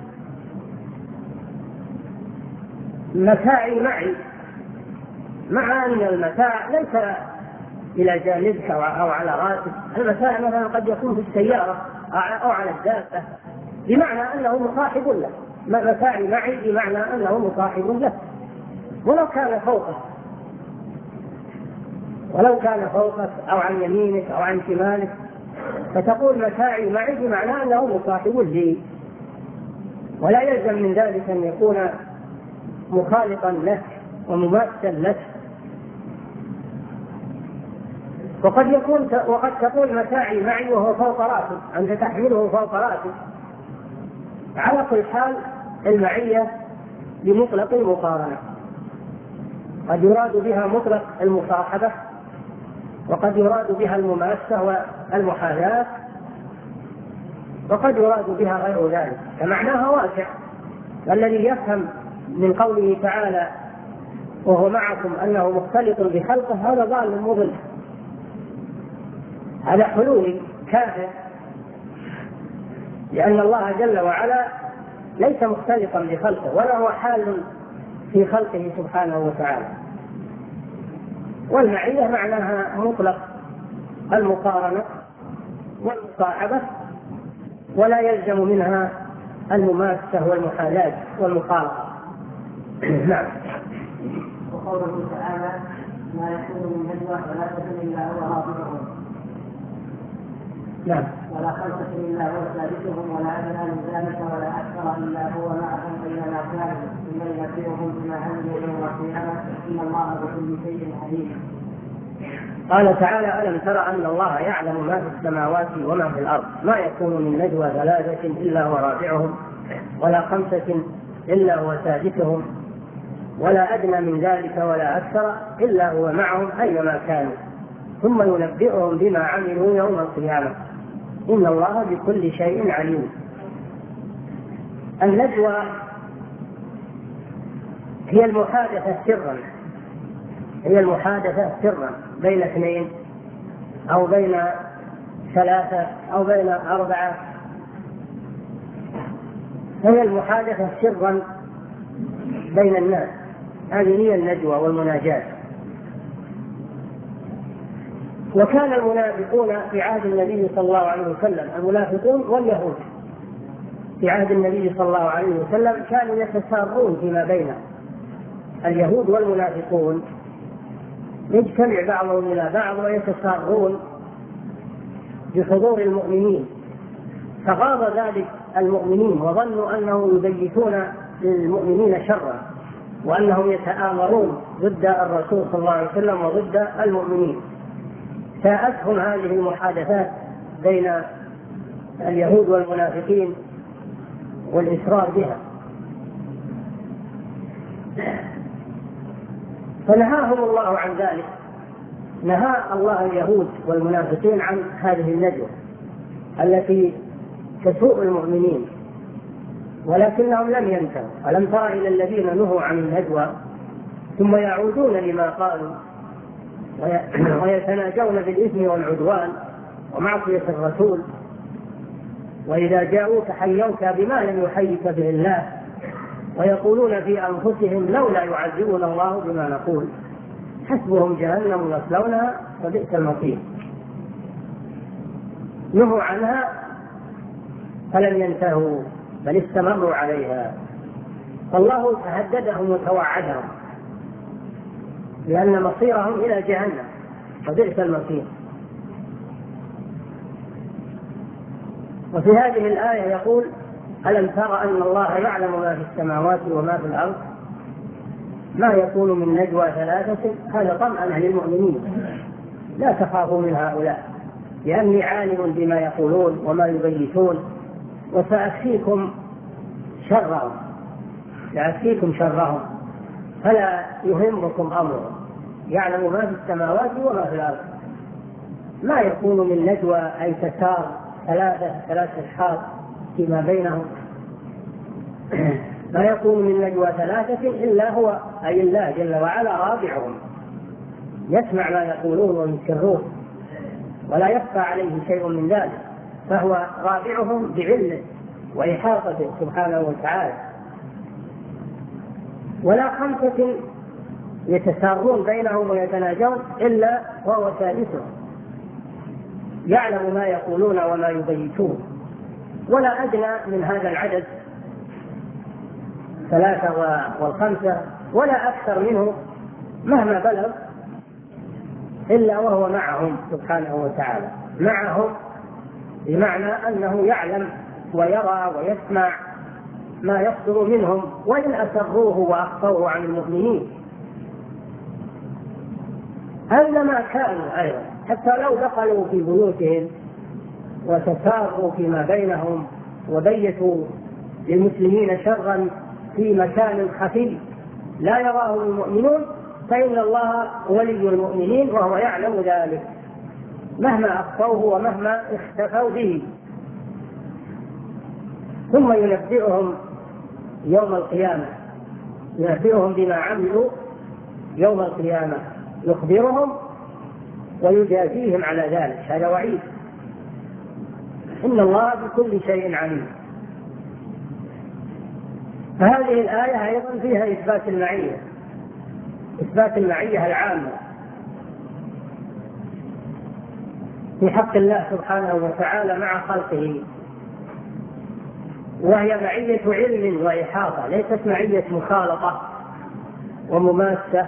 متاعي معي، مع أن المتاع ليس إلى جانبك أو على رأسك. المتاع مثلا قد يكون في السيارة أو على الدابة، بمعنى أنه مصاحب له. متاعي معي بمعنى أنه مصاحب له، ولو كان فوقك ولو كان فوقك أو عن يمينك أو عن شمالك، فتقول متاعي معي بمعنى أنه مصاحب لي، ولا يلزم من ذلك أن يكون مخالطا لك ومماثلا لك. وقد يكون وقد تقول متاعي معي وهو فوق رأسك، أنت تحمله فوق رأسك. على كل حال المعية بمطلق المقارنة، قد يراد بها مطلق المصاحبة، وقد يراد بها المماسة والمحاذاة، وقد يراد بها غير ذلك، فمعناها واسع. الذي يفهم من قوله تعالى وهو معكم أنه مختلط بخلقه هذا ضال مضل، هذا حلول كافر، لأن الله جل وعلا ليس مختلطا بخلقه ولا هو حال في خلقه سبحانه وتعالى. والمعية معناها مطلق المقارنة والمصاحبة، ولا يلزم منها المماسة والمحاذاة والمخالطة. نعم. وقوله تعالى ما يكون من نجوى ثلاثة إلا هو رابعهم. نعم. ولا خمسة إلا هو ثالثهم ولا أدنى من ذلك ولا أكثر إلا هو معهم أينما كانوا ثم ينبئهم بما عملوا يوم القيامة إن الله بكل شيء عليم. قال تعالى ألم تر أن الله يعلم ما في السماوات وما في الأرض ما يكون من نجوى ثلاثة إلا هو رابعهم ولا خمسة إلا هو سادسهم ولا أدنى من ذلك ولا أكثر إلا هو معهم أينما كانوا ثم ينبئهم بما عملوا يوم القيامة إن الله بكل شيء عليم. النجوى هي المحادثة سرا هي المحادثة سرا بين اثنين أو بين ثلاثة أو بين أربعة، هي المحادثة سرا بين الناس، هذه هي النجوى والمناجاة. وكان المنافقون في عهد النبي صلى الله عليه وسلم، المنافقون واليهود في عهد النبي صلى الله عليه وسلم كانوا يتسارون فيما بينهم. اليهود والمنافقون يجتمع بعضهم إلى بعض ويتسارون بحضور المؤمنين، فغاض ذلك المؤمنين وظنوا أنهم يبيتون للمؤمنين شرا، وأنهم يتآمرون ضد الرسول صلى الله عليه وسلم وضد المؤمنين. ساءتهم هذه المحادثات بين اليهود والمنافقين والإصرار بها، فنهاهم الله عن ذلك. نهى الله اليهود والمنافقين عن هذه النجوى التي تسوء المؤمنين، ولكنهم لم ينتهوا. ألم تر إلى الذين نهوا عن النجوى ثم يعودون لما قالوا ويتناجون بالإثم والعدوان ومعصية الرسول، وإذا جاءوك حيوك بما لم يحيك به الله، ويقولون في أنفسهم لولا يعذبنا الله بما نقول، حسبهم جهنم يصلونها وبئس المصير. نهوا عنها فلم ينتهوا بل استمروا عليها، فالله تهددهم وتوعدهم لأن مصيرهم إلى جهنم وبئس المصير. وفي هذه الآية يقول: ألم تر أن الله يعلم ما في السماوات وما في الأرض ما يكون من نجوى ثلاثة، هذا طمأنة للمؤمنين، لا تخافوا من هؤلاء لأني عالم بما يقولون وما يبيتون وسأكفيكم شرهم، سأكفيكم شرهم فلا يهمكم أمرهم، يعلم ما في السماوات وما في الأرض. ما يكون من نجوى أي تسار ثلاثة ثلاثة أشخاص فيما بينهم، ما يكون من نجوى ثلاثة إلا هو أي الله جل وعلا رابعهم، يسمع ما يقولون ويسرون ولا يخفى عليه شيء من ذلك، فهو رابعهم بعلمه وإحاطته سبحانه وتعالى. ولا خمسة يتسارون بينهم ويتناجون إلا وهو ثالثهم، يعلم ما يقولون وما يبيتون. ولا أدنى من هذا العدد ثلاثة والخمسة ولا أكثر منه مهما بلغ إلا وهو معهم سبحانه وتعالى، معهم بمعنى أنه يعلم ويرى ويسمع ما يصدر منهم وإن أسروه وأخفوه عن المؤمنين أينما كانوا أيضا، حتى لو دخلوا في بيوتهم وتساروا فيما بينهم وبيتوا للمسلمين شرا في مكان خفي لا يراه المؤمنون، فإن الله ولي المؤمنين وهو يعلم ذلك مهما أخفوه ومهما اختفوا به. ثم ينبئهم يوم القيامة، ينبئهم بما عملوا يوم القيامة، يخبرهم ويجازيهم على ذلك. هذا وعيد، إن الله بكل شيء عليم. فهذه الآية أيضا فيها إثبات المعية، إثبات المعية العامة في حق الله سبحانه وتعالى مع خلقه، وهي معية علم وإحاطة، ليست معية مخالطة ومماسة.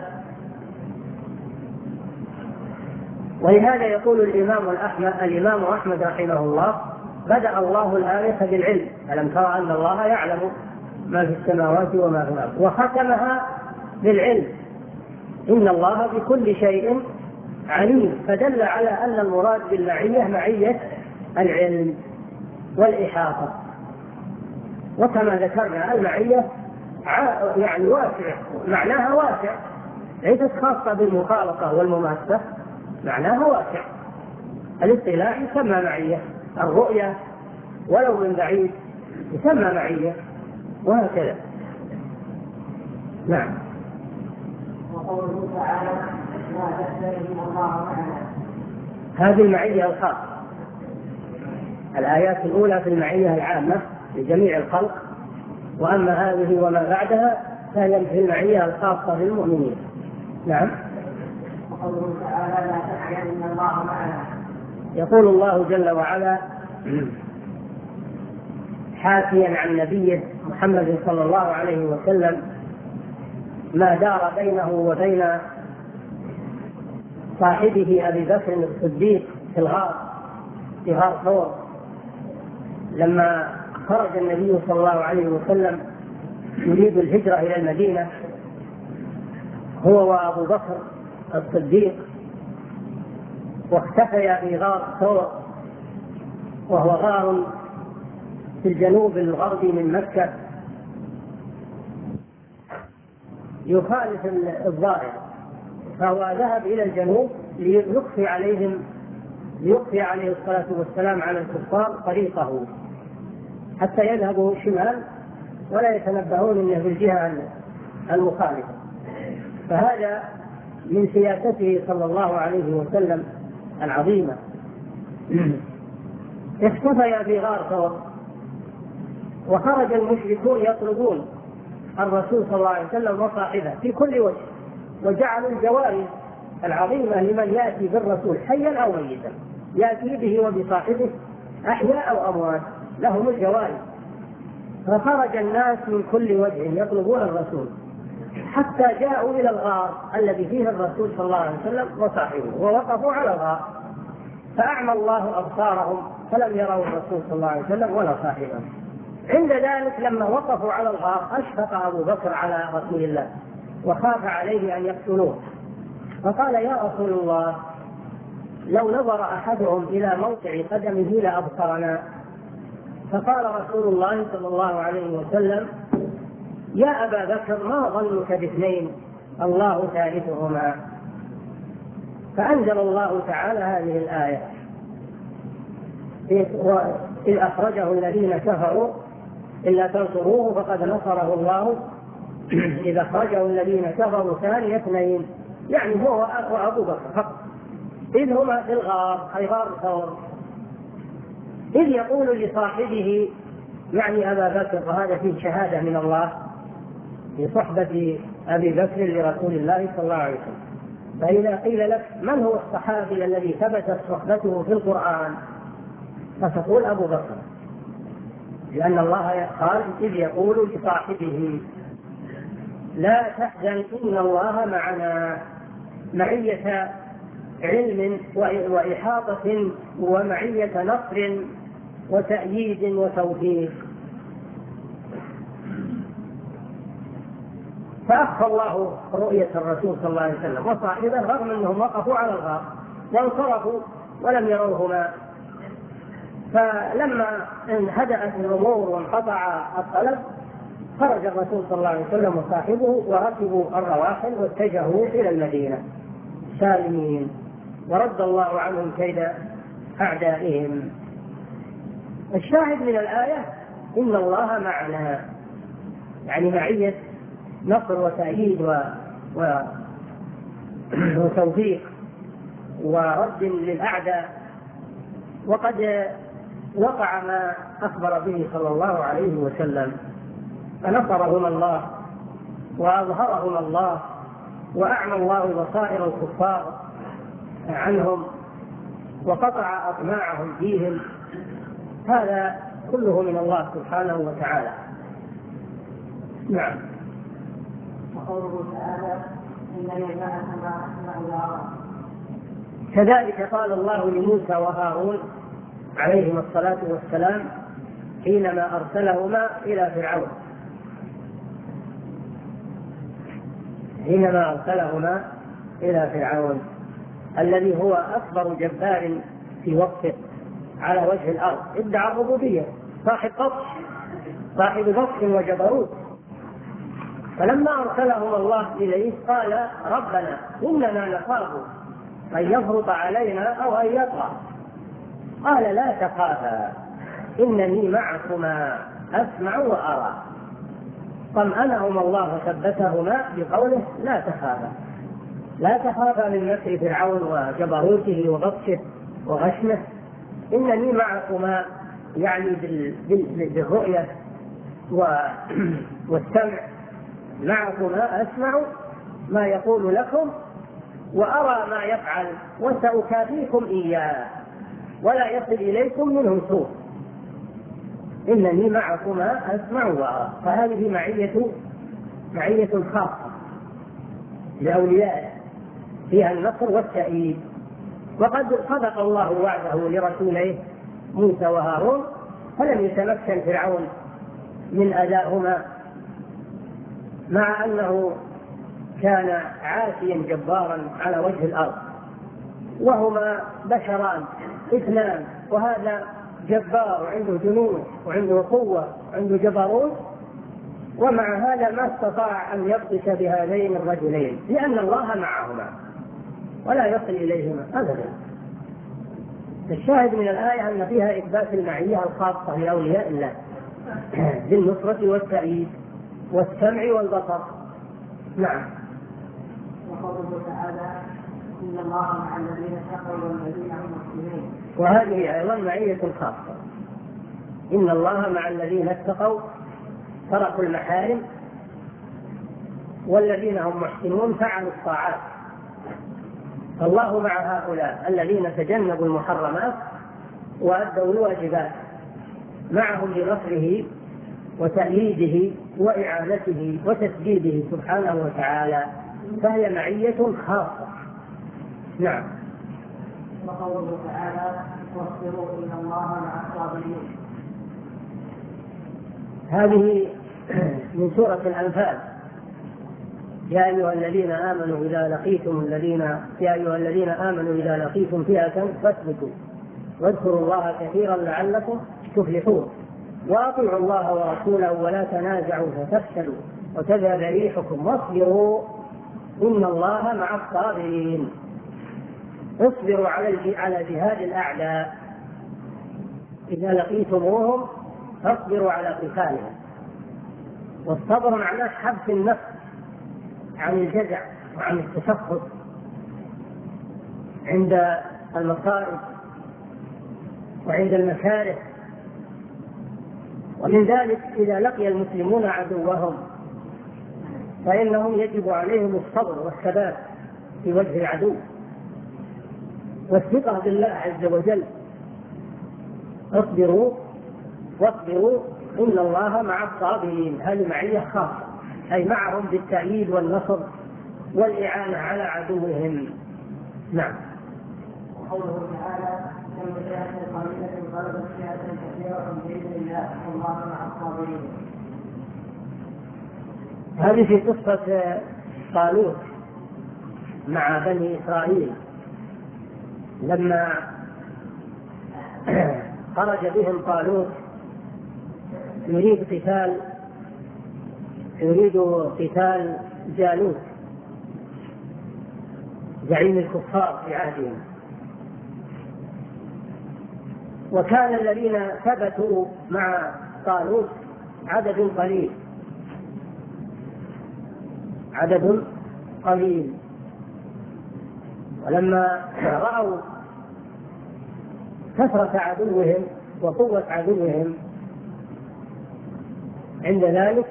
ولهذا يقول الإمام الأحمد الإمام أحمد رحمه الله: بدأ الله الآية بالعلم، ألم ترى أن الله يعلم ما في السماوات وما في الأرض، وختمها بالعلم، إن الله بكل شيء عليم، فدل على أن المراد بالمعية معية العلم والإحاطة. وكما ذكرنا المعية يعني واسع، معناها واسع، ليست خاصة بالمخالطة والمماسة، معناها واسع. الاطلاع يسمى معية، الرؤية ولو من بعيد يسمى معية، وهكذا. نعم. وقوله تعالى: لا تستهزئ الله معنا. هذه المعية الخاصة. الآيات الأولى في المعية العامة لجميع الخلق، وأما هذه وما بعدها فهي في المعية الخاصة بالمؤمنين. نعم. وقوله تعالى: لا تحزن إن الله معنا. يقول الله جل وعلا حاكيا عن نبيه محمد صلى الله عليه وسلم ما دار بينه وبين صاحبه أبي بكر الصديق في الغار، في غار ثور، لما خرج النبي صلى الله عليه وسلم يريد الهجرة إلى المدينة هو وأبو بكر الصديق، واختفيا في غار ثور، وهو غار في الجنوب الغربي من مكة يخالف الظاهر، فهو ذهب إلى الجنوب ليخفي عليهم ليخفي عليه الصلاة والسلام على الكفار طريقه حتى يذهبوا شمال ولا يتنبهون انه في الجهة المخالفة. فهذا من سياسته صلى الله عليه وسلم العظيمة. اختفيا في غار ثور، وخرج المشركون يطلبون الرسول صلى الله عليه وسلم وصاحبه في كل وجه، وجعلوا الجوائز العظيمة لمن يأتي بالرسول حيا أو ميتا، يأتي به وبصاحبه أحياء أو أموات، لهم الجوائز. فخرج الناس من كل وجه يطلبون الرسول حتى جاءوا إلى الغار الذي فيه الرسول صلى الله عليه وسلم وصاحبه، ووقفوا على الغار، فأعمى الله أبصارهم فلم يروا الرسول صلى الله عليه وسلم ولا صاحبه. عند ذلك لما وقفوا على الغار أشفق أبو بكر على رسول الله وخاف عليه أن يقتلوه، فقال: يا رسول الله، لو نظر أحدهم إلى موقع قدمه لأبصرنا. فقال رسول الله صلى الله عليه وسلم: يا أبا بكر، ما ظنك باثنين الله ثالثهما. فأنزل الله تعالى هذه الآية: إذ أخرجه الذين كفروا إلا تنصروه فقد نصره الله إذ أخرجه الذين كفروا ثاني اثنين، يعني هو وأبو بكر فقط، إذ هما في الغار، أي غار ثور، إذ يقول لصاحبه، يعني أبا بكر، وهذا فيه شهادة من الله في صحبة أبي بكر لرسول الله صلى الله عليه وسلم. فإذا قيل لك من هو الصحابي الذي ثبتت صحبته في القرآن، فتقول أبو بكر، لأن الله قال: إذ يقول لصاحبه لا تحزن إن الله معنا، معية علم وإحاطة ومعية نصر وتأييد وتوفيق. فأخفى الله رؤية الرسول صلى الله عليه وسلم وصاحبه رغم أنهم وقفوا على الغار وانصرفوا ولم يروهما. فلما انهدأت الأمور وانقطع الطلب خرج الرسول صلى الله عليه وسلم وصاحبه وركبوا الرواحل واتجهوا إلى المدينة سالمين، ورد الله عنهم كيد أعدائهم. الشاهد من الآية إن الله معنا، يعني معية نصر وتأييد و... و... وتوفيق ورد للأعداء. وقد وقع ما أخبر به صلى الله عليه وسلم، فنصرهم الله وأظهرهم الله وأعمى الله بصائر الكفار عنهم وقطع أطماعهم فيهم. هذا كله من الله سبحانه وتعالى. نعم. وقوله تعالى: إن لله ما كذلك قال الله لموسى وهارون عليهما الصلاة والسلام حينما أرسلهما إلى فرعون حينما أرسلهما إلى فرعون الذي هو أكبر جبار في وقته على وجه الأرض، ادعى الربوبية، صاحب بطش صاحب بطش وجبروت. فلما أرسلهم الله إليه قال: ربنا إننا نخاف أن يفرط علينا أو أن يطغى. قال: لا تخافا إنني معكما أسمع وأرى. طمأنهما الله وثبتهما بقوله: لا تخافا لا تخافا من مكر فرعون وجبروته وبطشه وغشمه، إنني معكما، يعني بالرؤية والسمع، معكما أسمع ما يقول لكم وأرى ما يفعل وسأكافيكم إياه ولا يصل إليكم منه سوء. إنني معكما أسمع وأرى. فهذه معية معية خاصة لأوليائه فيها النصر والتأييد. وقد صدق الله وعده لرسوله موسى وهارون، فلم يتمكن فرعون من أدائهما، مع أنه كان عاتيا جبارا على وجه الأرض، وهما بشران اثنان، وهذا جبار وعنده جنود وعنده قوة وعنده جبروت، ومع هذا ما استطاع أن يبطش بهذين الرجلين لأن الله معهما ولا يصل إليهما أبدا. الشاهد من الآية أن فيها إثبات المعية الخاصة لأولياء الله بالنصرة والتأييد والسمع والبصر. نعم. وقوله تعالى إن الله مع الذين اتقوا والذين هم محسنون، وهذه أيضا معية خاصة. إن الله مع الذين اتقوا تركوا المحارم والذين هم محسنون فعلوا الطاعات، فالله مع هؤلاء الذين تجنبوا المحرمات وأدوا الواجبات، معهم بنصره وتأييده وإعانته وتسديده سبحانه وتعالى، فهي معية خاصة. نعم. وقوله تعالى واصبروا إن الله مع الصابرين، هذه من سورة الأنفال. يا أيها الذين آمنوا إذا لقيتم الذين يا أيها الذين آمنوا إذا لقيتم فئة فاثبتوا واذكروا الله كثيرا لعلكم تفلحون وأطيعوا الله ورسوله ولا تنازعوا فتفشلوا وتذهب ريحكم واصبروا إن الله مع الصابرين. اصبروا على على جهاد الأعداء، إذا لقيتموهم فاصبروا على قتالهم. والصبر معناه حبس النفس عن الجزع وعن التسخط عند المصائب وعند المكاره. ومن ذلك إذا لقي المسلمون عدوهم فإنهم يجب عليهم الصبر والثبات في وجه العدو والثقة بالله عز وجل. اصبروا واصبروا إن الله مع الصابرين، هذه معية خاصة، أي معهم بالتأييد والنصر والإعانة على عدوهم. نعم. وقوله تعالى كم فئة قليلة غلبت فئة كثيرة بإذن الله والله مع الصابرين. هذه في قصة طالوت مع بني إسرائيل لما خرج بهم طالوت يريد قتال يريد قتال جالوت زعيم الكفار في عهدهم. وكان الذين ثبتوا مع طالوت عدد قليل عدد قليل ولما رأوا كثرة عدوهم وقوة عدوهم عند ذلك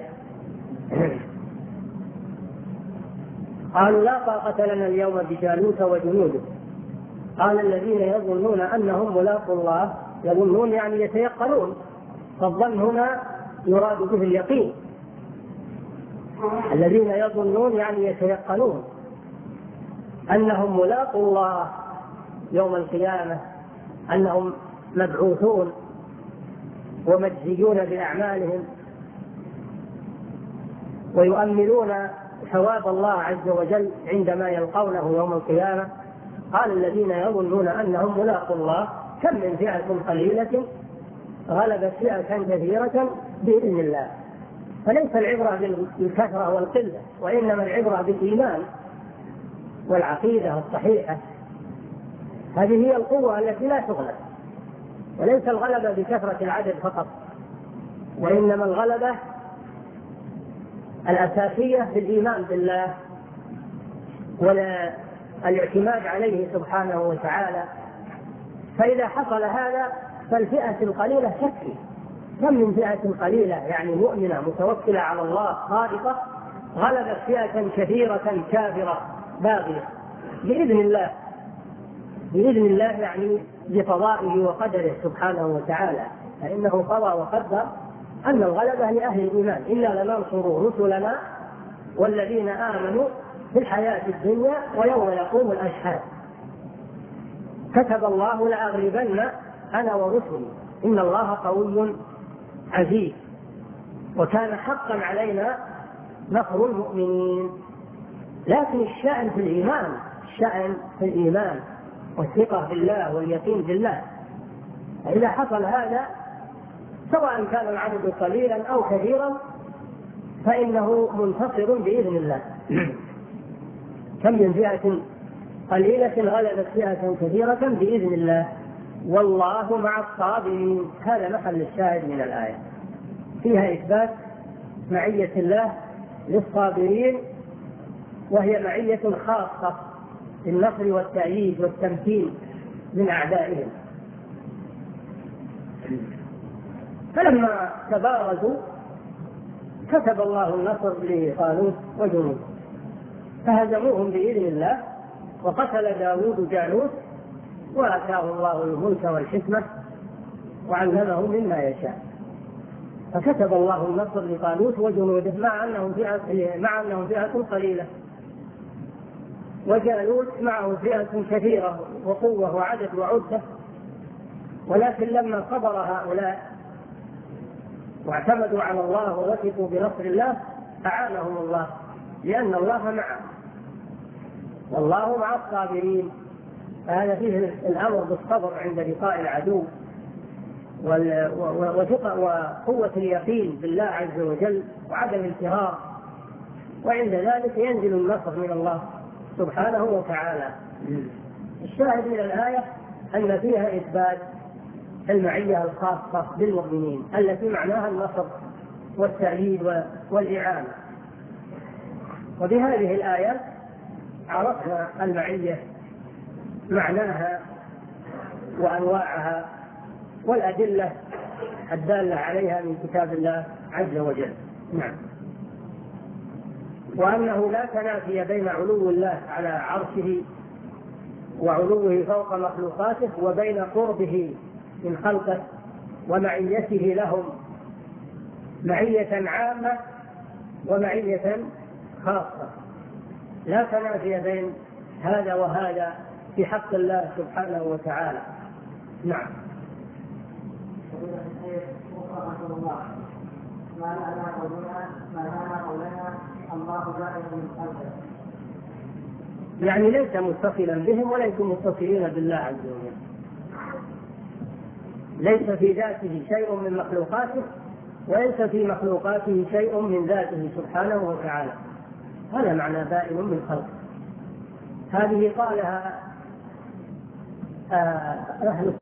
قالوا لا طاقة لنا اليوم بجالوت وجنوده. قال الذين يظنون أنهم ملاقوا الله، يظنون يعني يتيقنون، فالظن هنا يراد به اليقين. الذين يظنون يعني يتيقنون أنهم ملاقوا الله يوم القيامة، أنهم مبعوثون ومجزيون بأعمالهم ويؤملون ثواب الله عز وجل عندما يلقونه يوم القيامة. قال الذين يظنون أنهم ملاقوا الله كم من فئة قليلة غلبت فئة كثيرة بإذن الله. فليس العبرة بالكثرة والقلة، وإنما العبرة بالإيمان والعقيدة الصحيحة. هذه هي القوة التي لا تغلب، وليس الغلبة بكثرة العدد فقط، وإنما الغلبة الأساسية بالإيمان بالله والاعتماد عليه سبحانه وتعالى. فإذا حصل هذا فالفئة القليلة تكفي. كم من فئة قليلة يعني مؤمنة متوكلة على الله صادقة غلبت فئة كثيرة كافرة باغية بإذن الله. بإذن الله يعني بقضائه وقدره سبحانه وتعالى، فإنه قضى وقدر أن الغلبة لأهل الإيمان. إنا لننصر رسلنا والذين آمنوا في الحياة الدنيا ويوم يقوم الأشهاد. كتب الله لأغلبن أنا ورسلي إن الله قوي عزيز، وكان حقا علينا نصر المؤمنين. لكن الشأن في الإيمان، الشأن في الإيمان والثقة بالله واليقين بالله. فإذا حصل هذا سواء كان العدد قليلا أو كثيرا فإنه منتصر بإذن الله. كم من فئة قليلة غلبت فئة كثيرة بإذن الله والله مع الصابرين. هذا محل الشاهد من الآية، فيها إثبات معية الله للصابرين، وهي معية خاصة بالنصر والتأييد والتمكين من أعدائهم. فلما تبارزوا كتب الله النصر لطالوت وجنوده فهزموهم بإذن الله، وقتل داود جالوت وآتاه الله الملك والحكمة وعلمه مما يشاء. فكتب الله النصر لطالوت وجنوده مع أنهم فئة مع أنهم فئة قليلة، وجالوت معه فئة كثيرة وقوة وعدد وعدة، ولكن لما صبر هؤلاء واعتمدوا على الله ووثقوا بنصر الله أعانهم الله، لأن الله معهم والله مع الصابرين. فهذا فيه الأمر بالصبر عند لقاء العدو وقوة اليقين بالله عز وجل وعدم الانتهار، وعند ذلك ينزل النصر من الله سبحانه وتعالى. الشاهد من الآية أن فيها إثبات المعية الخاصة بالمؤمنين التي معناها النصر والتأييد والإعانة. وبهذه الآية عرفنا المعية معناها وأنواعها والأدلة الدالة عليها من كتاب الله عز وجل. نعم. وأنه لا تنافي بين علو الله على عرشه وعلوه فوق مخلوقاته وبين قربه من خلقه ومعيته لهم، معية عامة ومعية خاصة، لا تنافي بين هذا وهذا في حق الله سبحانه وتعالى. نعم. ما لنا قولنا ما لنا قولنا الله جاهل من خلقه، يعني ليس متصلا بهم وليسوا متصلين بالله عز وجل، ليس في ذاته شيء من مخلوقاته وليس في مخلوقاته شيء من ذاته سبحانه وتعالى. هذا معنى بائن من خلقه. هذه قالها أهل